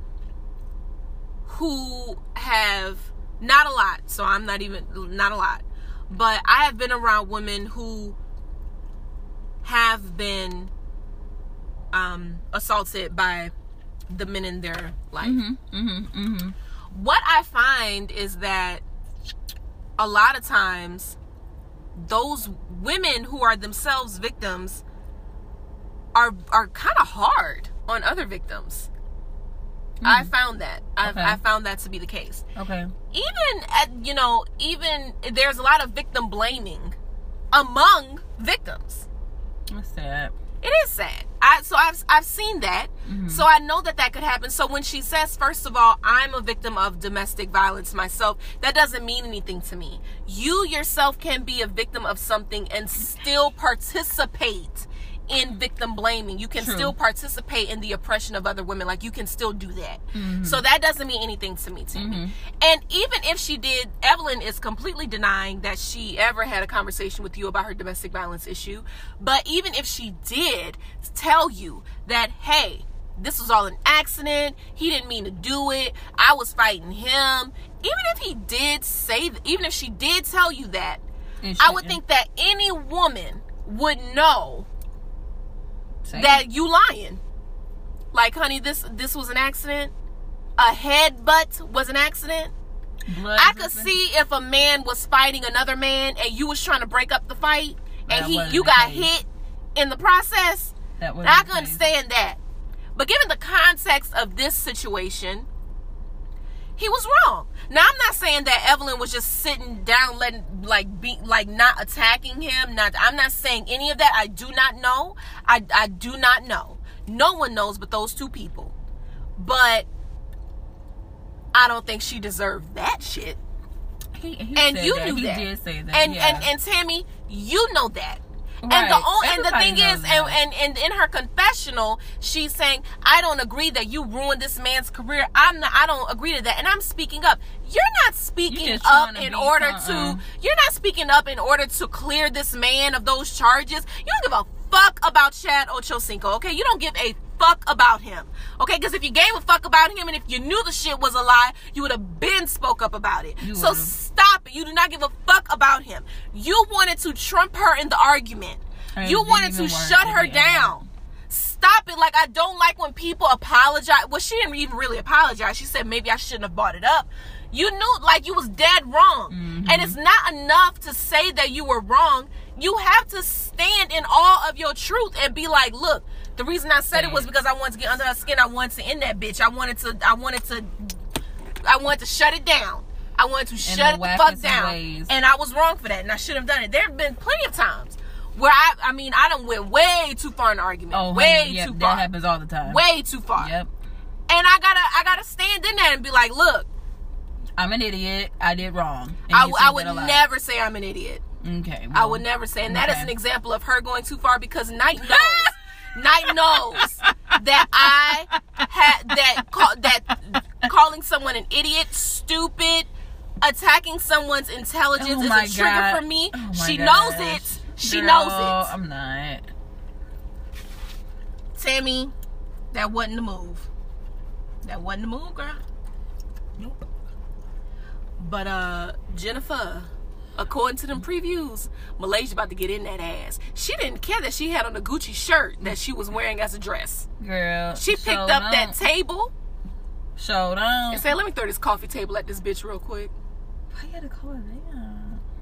who have, not a lot, so I'm not even, not a lot, but I have been around women who have been um, assaulted by the men in their life. Mm-hmm, mm-hmm, mm-hmm. What I find is that a lot of times those women who are themselves victims are are kind of hard on other victims. Mm. I found that. I've, Okay. I found that to be the case. Okay. Even at, you know, even there's a lot of victim blaming among victims. That's sad. It is sad. I so I've I've seen that. Mm-hmm. So I know that that could happen. So when she says, first of all, I'm a victim of domestic violence myself, that doesn't mean anything to me. You yourself can be a victim of something and still participate in victim blaming. You can True. still participate in the oppression of other women. Like, you can still do that. Mm-hmm. So that doesn't mean anything to me, Tammy. Mm-hmm. And even if she did, Evelyn is completely denying that she ever had a conversation with you about her domestic violence issue. But even if she did tell you that, hey, this was all an accident, he didn't mean to do it, I was fighting him, even if he did say, even if she did tell you that, And I would she- think that any woman would know Same. that you lying. Like, honey, this this was an accident. A headbutt was an accident. Blood I could dripping. see if a man was fighting another man and you was trying to break up the fight and That he wasn't you the got case. hit in the process. That was I can understand that. But given the context of this situation, he was wrong. Now, I'm not saying that Evelyn was just sitting down, letting, like, be, like, not attacking him. Not, I'm not saying any of that. I do not know. I, I do not know. No one knows but those two people. But I don't think she deserved that shit. He, he And said you that. knew he that. did say that. And, yeah. and, and Tammy, you know that. Right. And the only, and the Everybody thing knows is, that. and, and and in her confessional, she's saying, "I don't agree that you ruined this man's career. I'm not. I don't agree to that." And I'm speaking up. You're not speaking You're just up trying to in be order something. to. You're not speaking up in order to clear this man of those charges. You don't give a fuck about Chad Ochocinco. Okay, you don't give a fuck about him. Okay, because if you gave a fuck about him and if you knew the shit was a lie, you would have been spoke up about it. You So would've. stop it. You do not give a fuck about him. You wanted to trump her in the argument. And You it didn't wanted to even work. shut It her didn't down. work. Stop it. Like, I don't like when people apologize. Well, she didn't even really apologize. She said, maybe I shouldn't have brought it up. You knew, like, you was dead wrong. Mm-hmm. And it's not enough to say that you were wrong. You have to stand in awe of your truth and be like, look, the reason I said it was because I wanted to get under her skin. I wanted to end that bitch. I wanted to, I wanted to, I wanted to shut it down. I wanted to shut it the the fuck wackest down. ways. And I was wrong for that. And I should have done it. There have been plenty of times where I, I mean, I done went way too far in the argument. Oh, way honey, yep, too that far. happens all the time. Way too far. Yep. And I gotta, I gotta stand in there and be like, look, I'm an idiot. I did wrong. And I, you I said would that a lot. never say I'm an idiot. Okay. I well, would never say, and that is okay. an example of her going too far because Night knows, Night knows that I had that call, that calling someone an idiot, stupid, attacking someone's intelligence Oh is my a trigger God. for me. Oh my She gosh. knows it. She Girl, knows it. I'm not. Tammy, that wasn't the move. That wasn't the move, girl. Nope. But uh, Jennifer, according to them previews, Malaysia about to get in that ass. She didn't care that she had on a Gucci shirt that she was wearing as a dress. Girl. She picked showed up on. that table Showed on. and said, "Let me throw this coffee table at this bitch real quick." Why you had to call her that?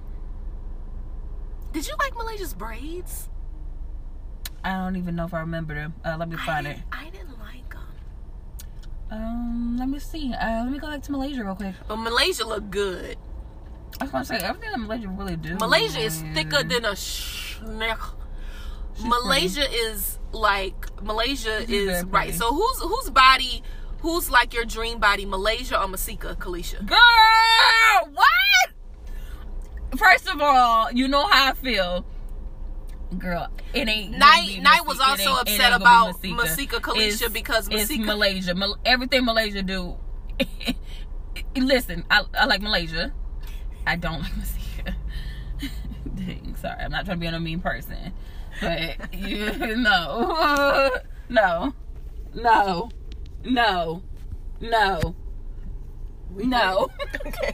Did you like Malaysia's braids? I don't even know if I remember them. Uh, let me I find it. didn't, I didn't like them. Um, let me see. Uh, let me go back to Malaysia real quick. But Malaysia looked good. I was gonna say everything that Malaysia really do. Malaysia is thicker than a schneck. Malaysia is like Malaysia She's very is right. pretty. So who's whose body? Who's like your dream body, Malaysia or Masika Kalisha? Girl, what? First of all, you know how I feel. Girl, it ain't. gonna Night- be Night Masika. was It also ain't- it upset ain't gonna about be Masika Kalisha It's- because it's Masika- Malaysia. Mal- everything Malaysia do. Listen, I, I like Malaysia. I don't like Masika. Dang, sorry, I'm not trying to be a mean person, but you no, no, no, no, no, no. Okay.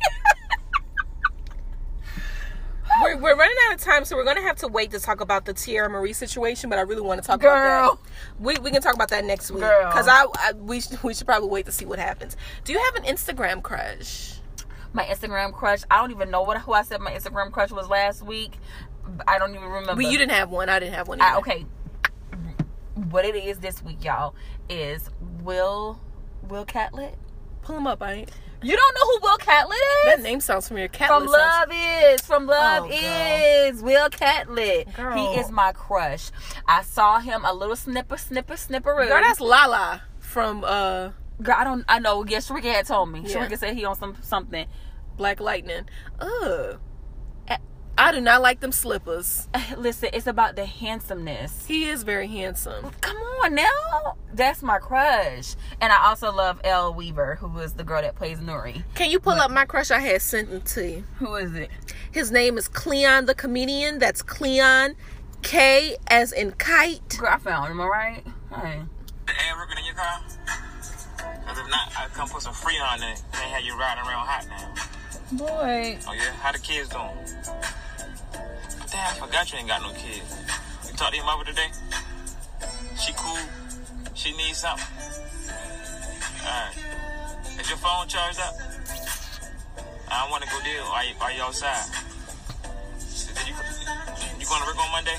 We're, we're running out of time, so we're going to have to wait to talk about the Tierra Marie situation, but I really want to talk Girl. about that. We, we can talk about that next week. Girl. Because I, I we, sh- we should probably wait to see what happens. Do you have an Instagram crush? My Instagram crush. I don't even know what who I said my Instagram crush was last week. I don't even remember. But you didn't have one. I didn't have one I, either. okay. What it is this week, y'all, is Will Will Catlett. Pull him up, I ain't. You don't know who Will Catlett is? That name sounds familiar. Catlett From sounds- Love Is. From Love Oh, girl. Is. Will Catlett. Girl. He is my crush. I saw him a little snipper, snipper, snipper. Girl, that's Lala from uh, Girl, I don't. I know. Yeah, Sharika had told me. Yeah. Sharika said he on some something. Black Lightning. Ugh. I do not like them slippers. Listen, it's about the handsomeness. He is very handsome. Come on now. That's my crush. And I also love Elle Weaver, who is the girl that plays Nuri. Can you pull up my crush? I had sent him to you. Who is it? His name is Cleon the Comedian. That's Cleon, K as in kite. Girl, I found him, alright? Hey. The air working in your car? Because if not, I'll come put some Freon in it. Can't have you riding around hot now. Boy. Oh, yeah? How the kids doing? Damn, I forgot you ain't got no kids. You talked to your mother today? She cool. She needs something. Alright. Is your phone charged up? I don't want to go there. Are you, are you outside? Did you, you going to work on Monday?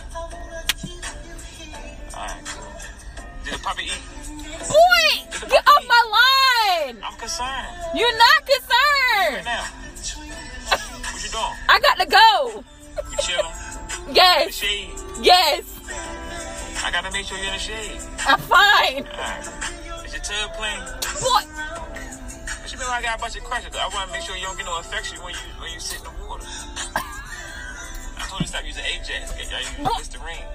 Alright, cool. Did the puppy eat? Boy, get off my line. I'm concerned. You're not concerned. Right now. What you doing? I got to go. You chilling? In the Yes. shade? Yes. I gotta make sure you're in the shade. I'm fine. Alright. Is your tub clean? Boy. What you mean I got a bunch of questions? I want to make sure you don't get no infection when you when you sit in the water. I told you to stop using Ajax. Okay, y'all use Listerine.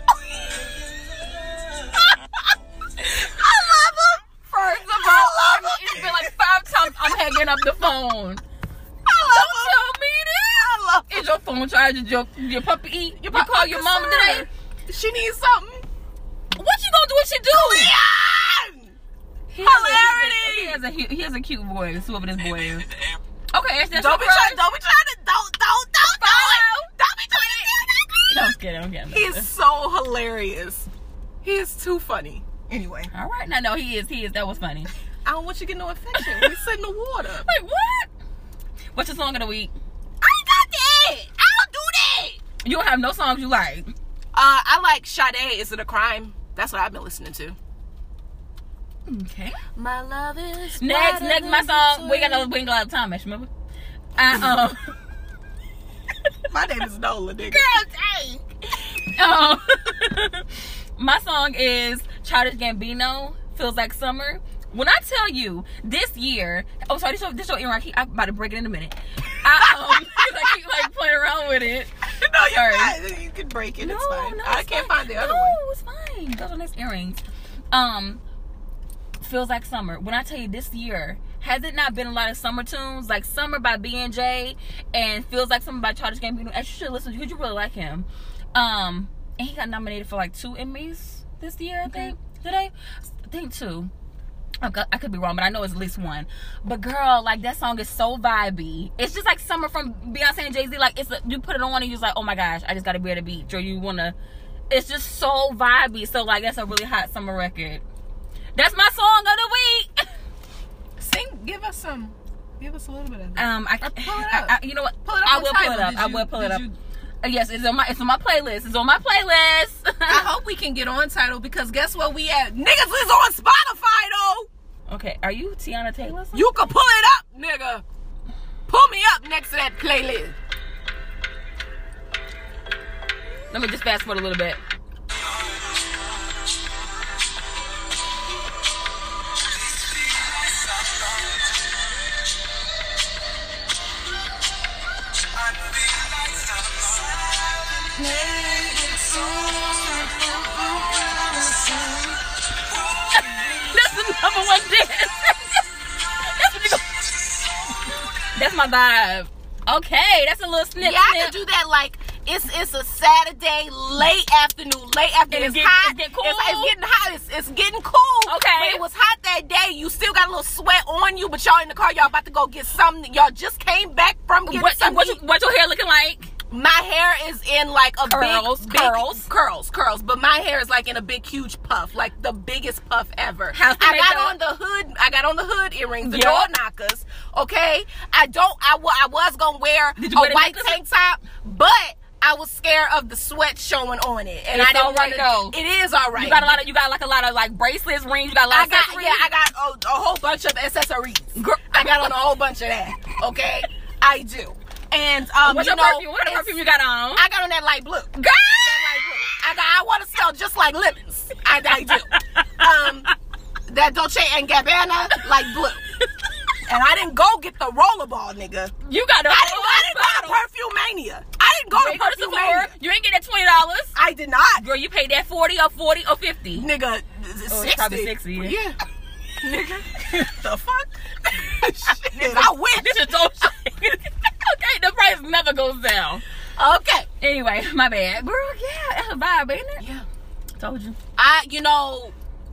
I love him. First of all, I mean, it's been like five times I'm hanging up the phone. I love Don't him. tell me this. I love him. Is your phone charged? Did your, your puppy eat? You But call I'm your mama concerned. today? She needs something. What you gonna do? What you do? Leon! He has a- Hilarity! He has a he, he has a cute voice. Whoever this boy is. Hit the air. Okay, that's Don't be trying. Don't be trying to. Don't. Don't. Don't. Don't. Don't be trying to do that. No, I'm kidding. I'm kidding. He is so hilarious. He is too funny. Anyway, All right, no, no, he is. He is. That was funny. I don't want you to get no infection when you sit in the water. Like what? What's your song of the week? I ain't got that. I don't do that. You don't have no songs you like. Uh, I like Sade. Is It a Crime? That's what I've been listening to. Okay. My love is Next, next, my song. We got no, we ain't got a lot of time, Ash, remember? I um. My name is Nola, nigga. Girl, dang. Um, my song is Childish Gambino. Feels Like Summer. When I tell you this year, oh sorry, this your, this your earring. I'm about to break it in a minute. I um, I keep like playing around with it. No, you're Sorry. not. You can break it. No, it's fine. no, I it's can't fine. find the other no, one. it's fine. Those are nice earrings. Um, Feels Like Summer. When I tell you this year, has it not been a lot of summer tunes? Like Summer by B and J and Feels Like Summer by Childish Gambino. And you should listen to. You really like him. Um, and he got nominated for like two Emmys this year. I think today. I think two. I could, I could be wrong, but I know it's at least one. But girl, like that song is so vibey. It's just like Summer from Beyonce and Jay-Z. Like it's a, you put it on and you're just like, oh my gosh, I just gotta be at the beach. Or you wanna. It's just so vibey. So like that's a really hot summer record. That's my song of the week. Sing. Give us some. Give us a little bit of it. Um, I, Or pull it I, up. I you know what? Pull it up I on will pull it Tidal. up. Did I you- will pull it did up. you- Uh, yes, it's on my it's on my playlist. It's on my playlist. I hope we can get on Tidal because guess what we at? Niggas is on Spotify though. Okay, are you Tiana Taylor? You can pull it up, nigga. Pull me up next to that playlist. Let me just fast forward a little bit. That's the number one dance. That's what you go. That's my vibe. Okay, that's a little snip. Yeah, I snip. can do that like it's it's a Saturday late afternoon, late afternoon. And It's it get- hot. it get cool? It's, it's getting hot. It's, it's getting cool. Okay. When it was hot that day, you still got a little sweat on you, but y'all in the car, y'all about to go get something. Y'all just came back from getting What, something. what, you- what your hair looking like? My hair is in like a Curls, big, big curls. curls, curls. But my hair is like in a big, huge puff, like the biggest puff ever. How's the I got makeup? on the hood. I got on the hood earrings, the Yeah. door knockers. Okay, I don't. I, wa- I was gonna wear Did you a wear the white necklace? tank top, but I was scared of the sweat showing on it, and It's I didn't all right, want though. to. It is all right. You got a lot of you got like a lot of like bracelets, rings. You got a lot I of got accessories. yeah, I got a, a whole bunch of accessories. Girl. I got on a whole bunch of that. Okay, I do. And um, What's you your know, perfume? What kind of it's- perfume you got on? I got on that light blue. Girl! That light blue. I got. I want to smell just like lemons. I, I do. Um, that Dolce and Gabbana light blue. And I didn't go get the rollerball, nigga. You got a I didn't, I didn't go to Perfume Mania. I didn't go You to ain't go to Perfume Sephora. Mania. You ain't get that twenty dollars. I did not, Girl, you paid that forty or forty or fifty. nigga. Oh, it's probably sixty, yeah. Yeah. Nigga, the fuck? Shit, I win. This is Dolce. Okay, the price never goes down. Okay. Anyway, my bad. Girl, yeah, that's a vibe, ain't it? Yeah. Told you. I, you know,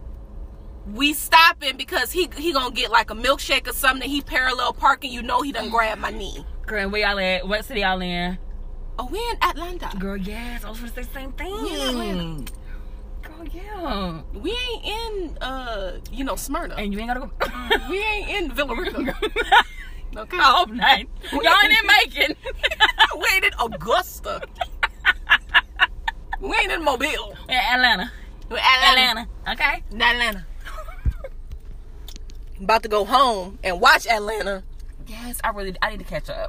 we stopping because he he gonna get like a milkshake or something. He parallel parking. You know he done grabbed my knee. Girl, where y'all at? What city y'all in? Oh, we in Atlanta. Girl, yes. I was gonna say the same thing. We in Atlanta. Girl, Oh yeah. We ain't in uh, you know, Smyrna. And you ain't gotta go. We ain't in Villa Rica. Okay. I hope not. Y'all ain't in Macon. We ain't in Augusta. We ain't in Mobile. We're in Atlanta. We're Atlanta. Atlanta. Okay. Not Atlanta. About to go home and watch Atlanta. Yes, I really. I need to catch up.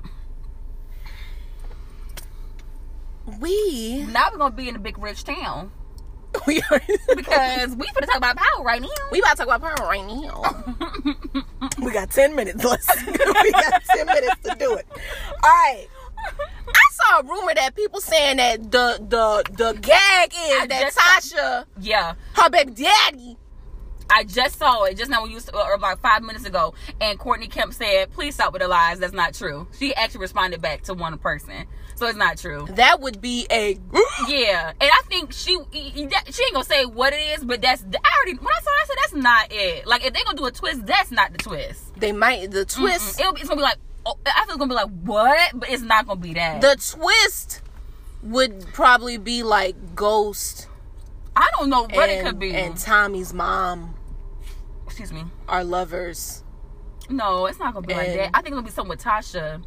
We Now we're gonna be in a big rich town we are because we finna talk about power right now. we about to talk about power right now. We got ten minutes. Let's we got ten minutes to do it. All right. I saw a rumor that people saying that the the the gag is I that just Tasha, Yeah. her baby daddy. I just saw it just now when you or about five minutes ago, and Courtney Kemp said, "Please stop with the lies. That's not true." She actually responded back to one person, so it's not true. That would be a Yeah, and I think she she ain't gonna say what it is, but that's I already when I saw it, I said that's not it. Like if they gonna do a twist, that's not the twist. They might the twist. It'll be, it's gonna be like oh, I feel it's gonna be like what, but it's not gonna be that. The twist would probably be like Ghost. I don't know what and, it could be. And Tommy's mom Excuse me. are lovers. No, it's not gonna be like And- that. I think it'll be something with Tasha.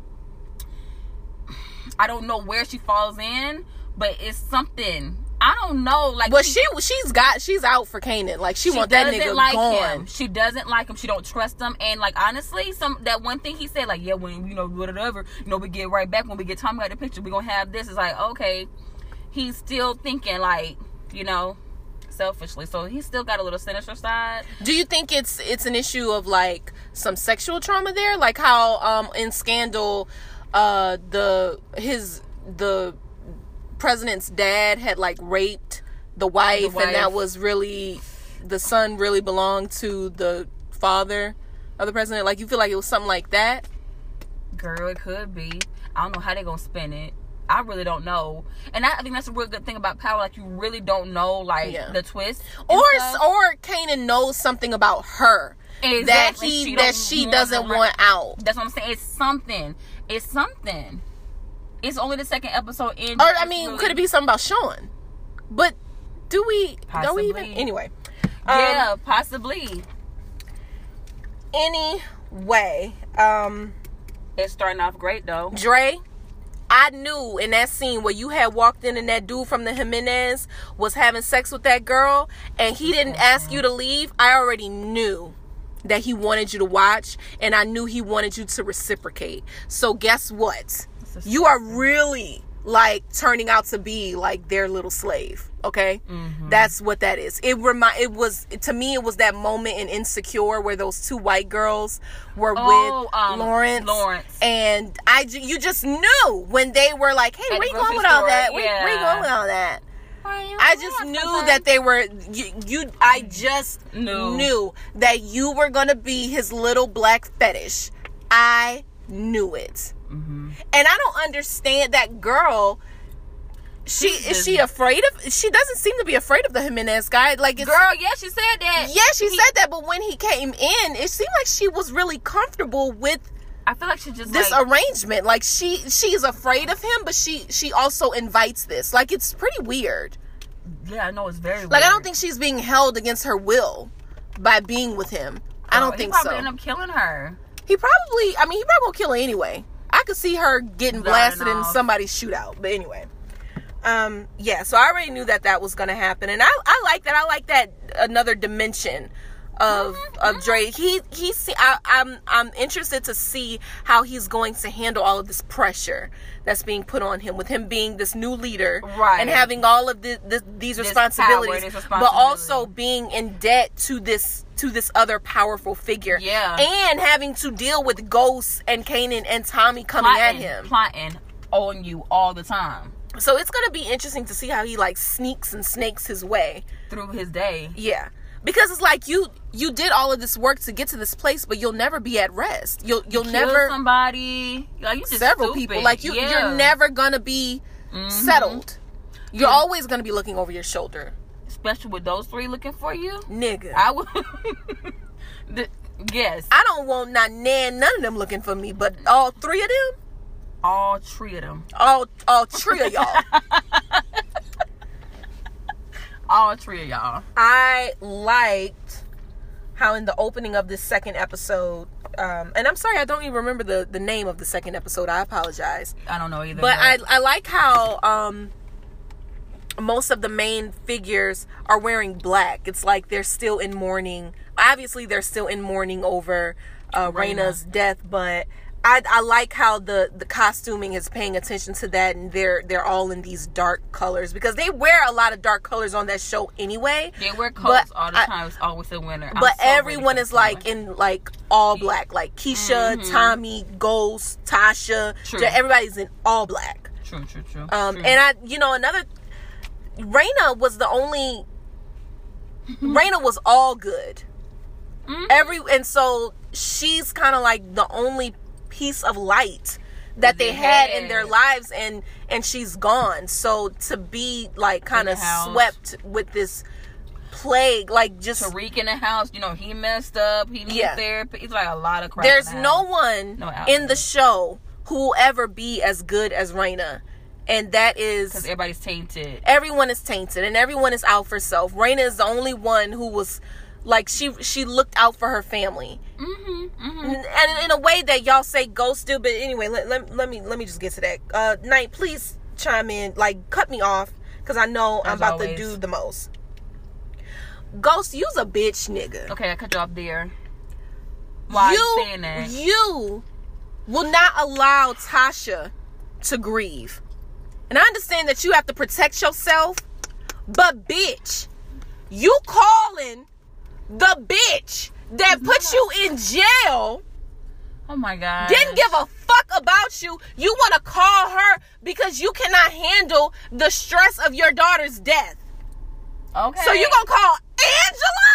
I don't know where she falls in, but it's something. I don't know. Like, But she she's got she's out for Kanan. Like she, she want that doesn't nigga like gone. him. She doesn't like him. She don't trust him. And like honestly, some that one thing he said, like, yeah, when you know whatever, you know, we get right back when we get Tommy out the picture, we gonna have this. It's like okay, he's still thinking like you know, selfishly. So he's still got a little sinister side. Do you think it's it's an issue of like some sexual trauma there? Like how um in Scandal, uh the his the president's dad had like raped the wife, The wife. and that was really the son really belonged to the father of the president. Like you feel like it was something like that? Girl, it could be. I don't know how they gonna spin it. I really don't know. And I, I think that's a real good thing about Power. Like, you really don't know, like, Yeah. the twist. Or and stuff. or Kanan knows something about her Exactly. that he She that don't she want doesn't them want right. out. That's what I'm saying. It's something. It's something. It's only the second episode in. Or I mean, could it be something about Sean? But do we? Don't we even? Possibly. Anyway. Yeah, Um, possibly. anyway, um, It's starting off great, though. Dre, I knew in that scene where you had walked in and that dude from the Jimenez was having sex with that girl, and he didn't ask you to leave. I already knew that he wanted you to watch, and I knew he wanted you to reciprocate. So guess what? You are really like turning out to be like their little slave. Okay, Mm-hmm. that's what that is. It remind it was to me. It was that moment in Insecure where those two white girls were Oh, with um, Lawrence, Lawrence. and I ju- you just knew when they were like, "Hey, At where the you going grocery with all store, that? Where, where you yeah. going with all that?" I I just knew that they were you, you I just Knew. knew that you were gonna be his little black fetish. I knew it. Mm-hmm. And I don't understand that girl. She is she afraid of she doesn't seem to be afraid of the Jimenez guy. Like it's, Girl, yeah, she said that. yeah, she He- said that, but when he came in, it seemed like she was really comfortable with I feel like she just this like, arrangement. Like she she's afraid of him, but she she also invites this. Like it's pretty weird. yeah, I know it's very Like weird. I don't think she's being held against her will by being with him. I Girl, don't think he probably so. End up killing her. He probably, I mean, he probably gonna kill her anyway. I could see her getting Dying blasted in off. somebody's shootout. But anyway, um, yeah. So I already knew that that was gonna happen, and I, I like that. I like that another dimension of of Drake. He he. See, I, I'm I'm interested to see how he's going to handle all of this pressure that's being put on him, with him being this new leader, Right. and having all of the, the, these This responsibilities, power, this but responsibility. also being in debt to this to this other powerful figure, Yeah. and having to deal with Ghost and Kanan and Tommy coming plotting, at him. plotting on you all the time So it's gonna be interesting to see how he like sneaks and snakes his way. through his day. Yeah. Because it's like you you did all of this work to get to this place, but you'll never be at rest. You'll you'll Kill never somebody. Like, you just several stupid. people. Like you Yeah. you're never gonna be Mhm. settled. You're Yeah. always gonna be looking over your shoulder. Especially with those three looking for you. Nigga. I would. the, yes, I don't want not nan none of them looking for me, but all three of them, all three of them. all all three of y'all. All all three of y'all. I liked how in the opening of this second episode, um, and I'm sorry, I don't even remember the, the name of the second episode. I apologize. I don't know either. But, but. I I like how um, most of the main figures are wearing black. It's like they're still in mourning. Obviously, they're still in mourning over uh, Raina's death, but I, I like how the, the costuming is paying attention to that, and they're they're all in these dark colors because they wear a lot of dark colors on that show anyway. They wear coats all the I, time. It's always in winter. But so everyone is like in like all black, like Keisha, mm-hmm. Tommy, Ghost, Tasha. True. Everybody's in all black. True, true, true. Um, true. and I, you know, another Raina was the only. Raina was all good. Mm-hmm. Every and so she's kind of like the only piece of light that they had in their lives, and and she's gone. So to be like kind of swept with this plague, like just Tariq in the house, you know, he messed up. He needs yeah. therapy. It's like a lot of crap. There's in the no house. one no in the show who will ever be as good as Raina. And that is because everybody's tainted. Everyone is tainted, and everyone is out for self. Raina is the only one who was like she she looked out for her family, mm-hmm, mm-hmm. and in a way that y'all say Ghost do. But anyway, let, let, let me let me just get to that. Uh, Knight, please chime in. Like, cut me off because I know As I'm about always. to do the most. Ghost, you's a bitch, nigga. Okay, I cut you off there. Why you, are you saying that? You will not allow Tasha to grieve. And I understand that you have to protect yourself, but bitch, you calling the bitch that put you in jail. Oh my God. Didn't give a fuck about you. You want to call her because you cannot handle the stress of your daughter's death. Okay. So you gonna call Angela?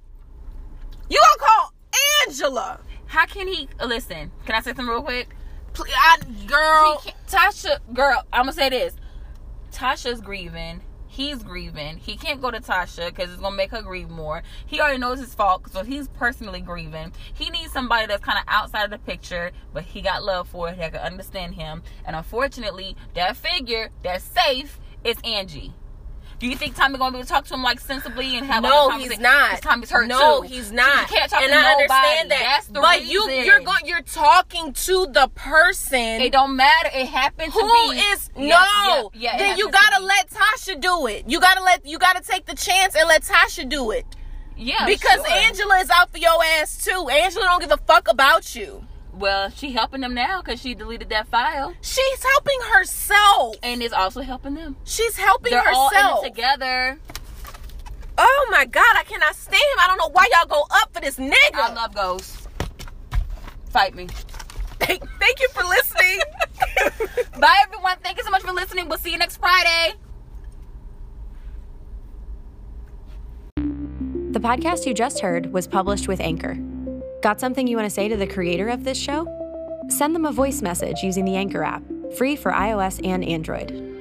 You gonna call Angela? How can he listen? Can I say something real quick? Please, I, girl, Tasha, girl, I'm gonna say this. Tasha's grieving. He's grieving. He can't go to Tasha because it's gonna make her grieve more. He already knows his fault, so he's personally grieving. He needs somebody that's kind of outside of the picture, but he got love for it. That can understand him. And unfortunately, that figure that's safe is Angie. Do you think Tommy gonna be able to talk to him like sensibly and have no? He's not. Because Tommy's hurt no, too. he's not. He can't talk and to I nobody. understand that. That's the but reason. you, you're going. You're talking to the person. It don't matter. It happens to be. Who is yeah, no? Yeah, yeah, then you gotta let Tasha do it. You gotta let. You gotta take the chance and let Tasha do it. Yeah, because sure. Angela is out for your ass too. Angela don't give a fuck about you. Well, she helping them now because she deleted that file. She's helping herself. And is also helping them. She's helping They're herself. They're all in it together. Oh my God, I cannot stand him. I don't know why y'all go up for this nigga. I love Ghost. Fight me. Thank, thank you for listening. Bye, everyone. Thank you so much for listening. We'll see you next Friday. The podcast you just heard was published with Anchor. Got something you want to say to the creator of this show? Send them a voice message using the Anchor app, free for iOS and Android.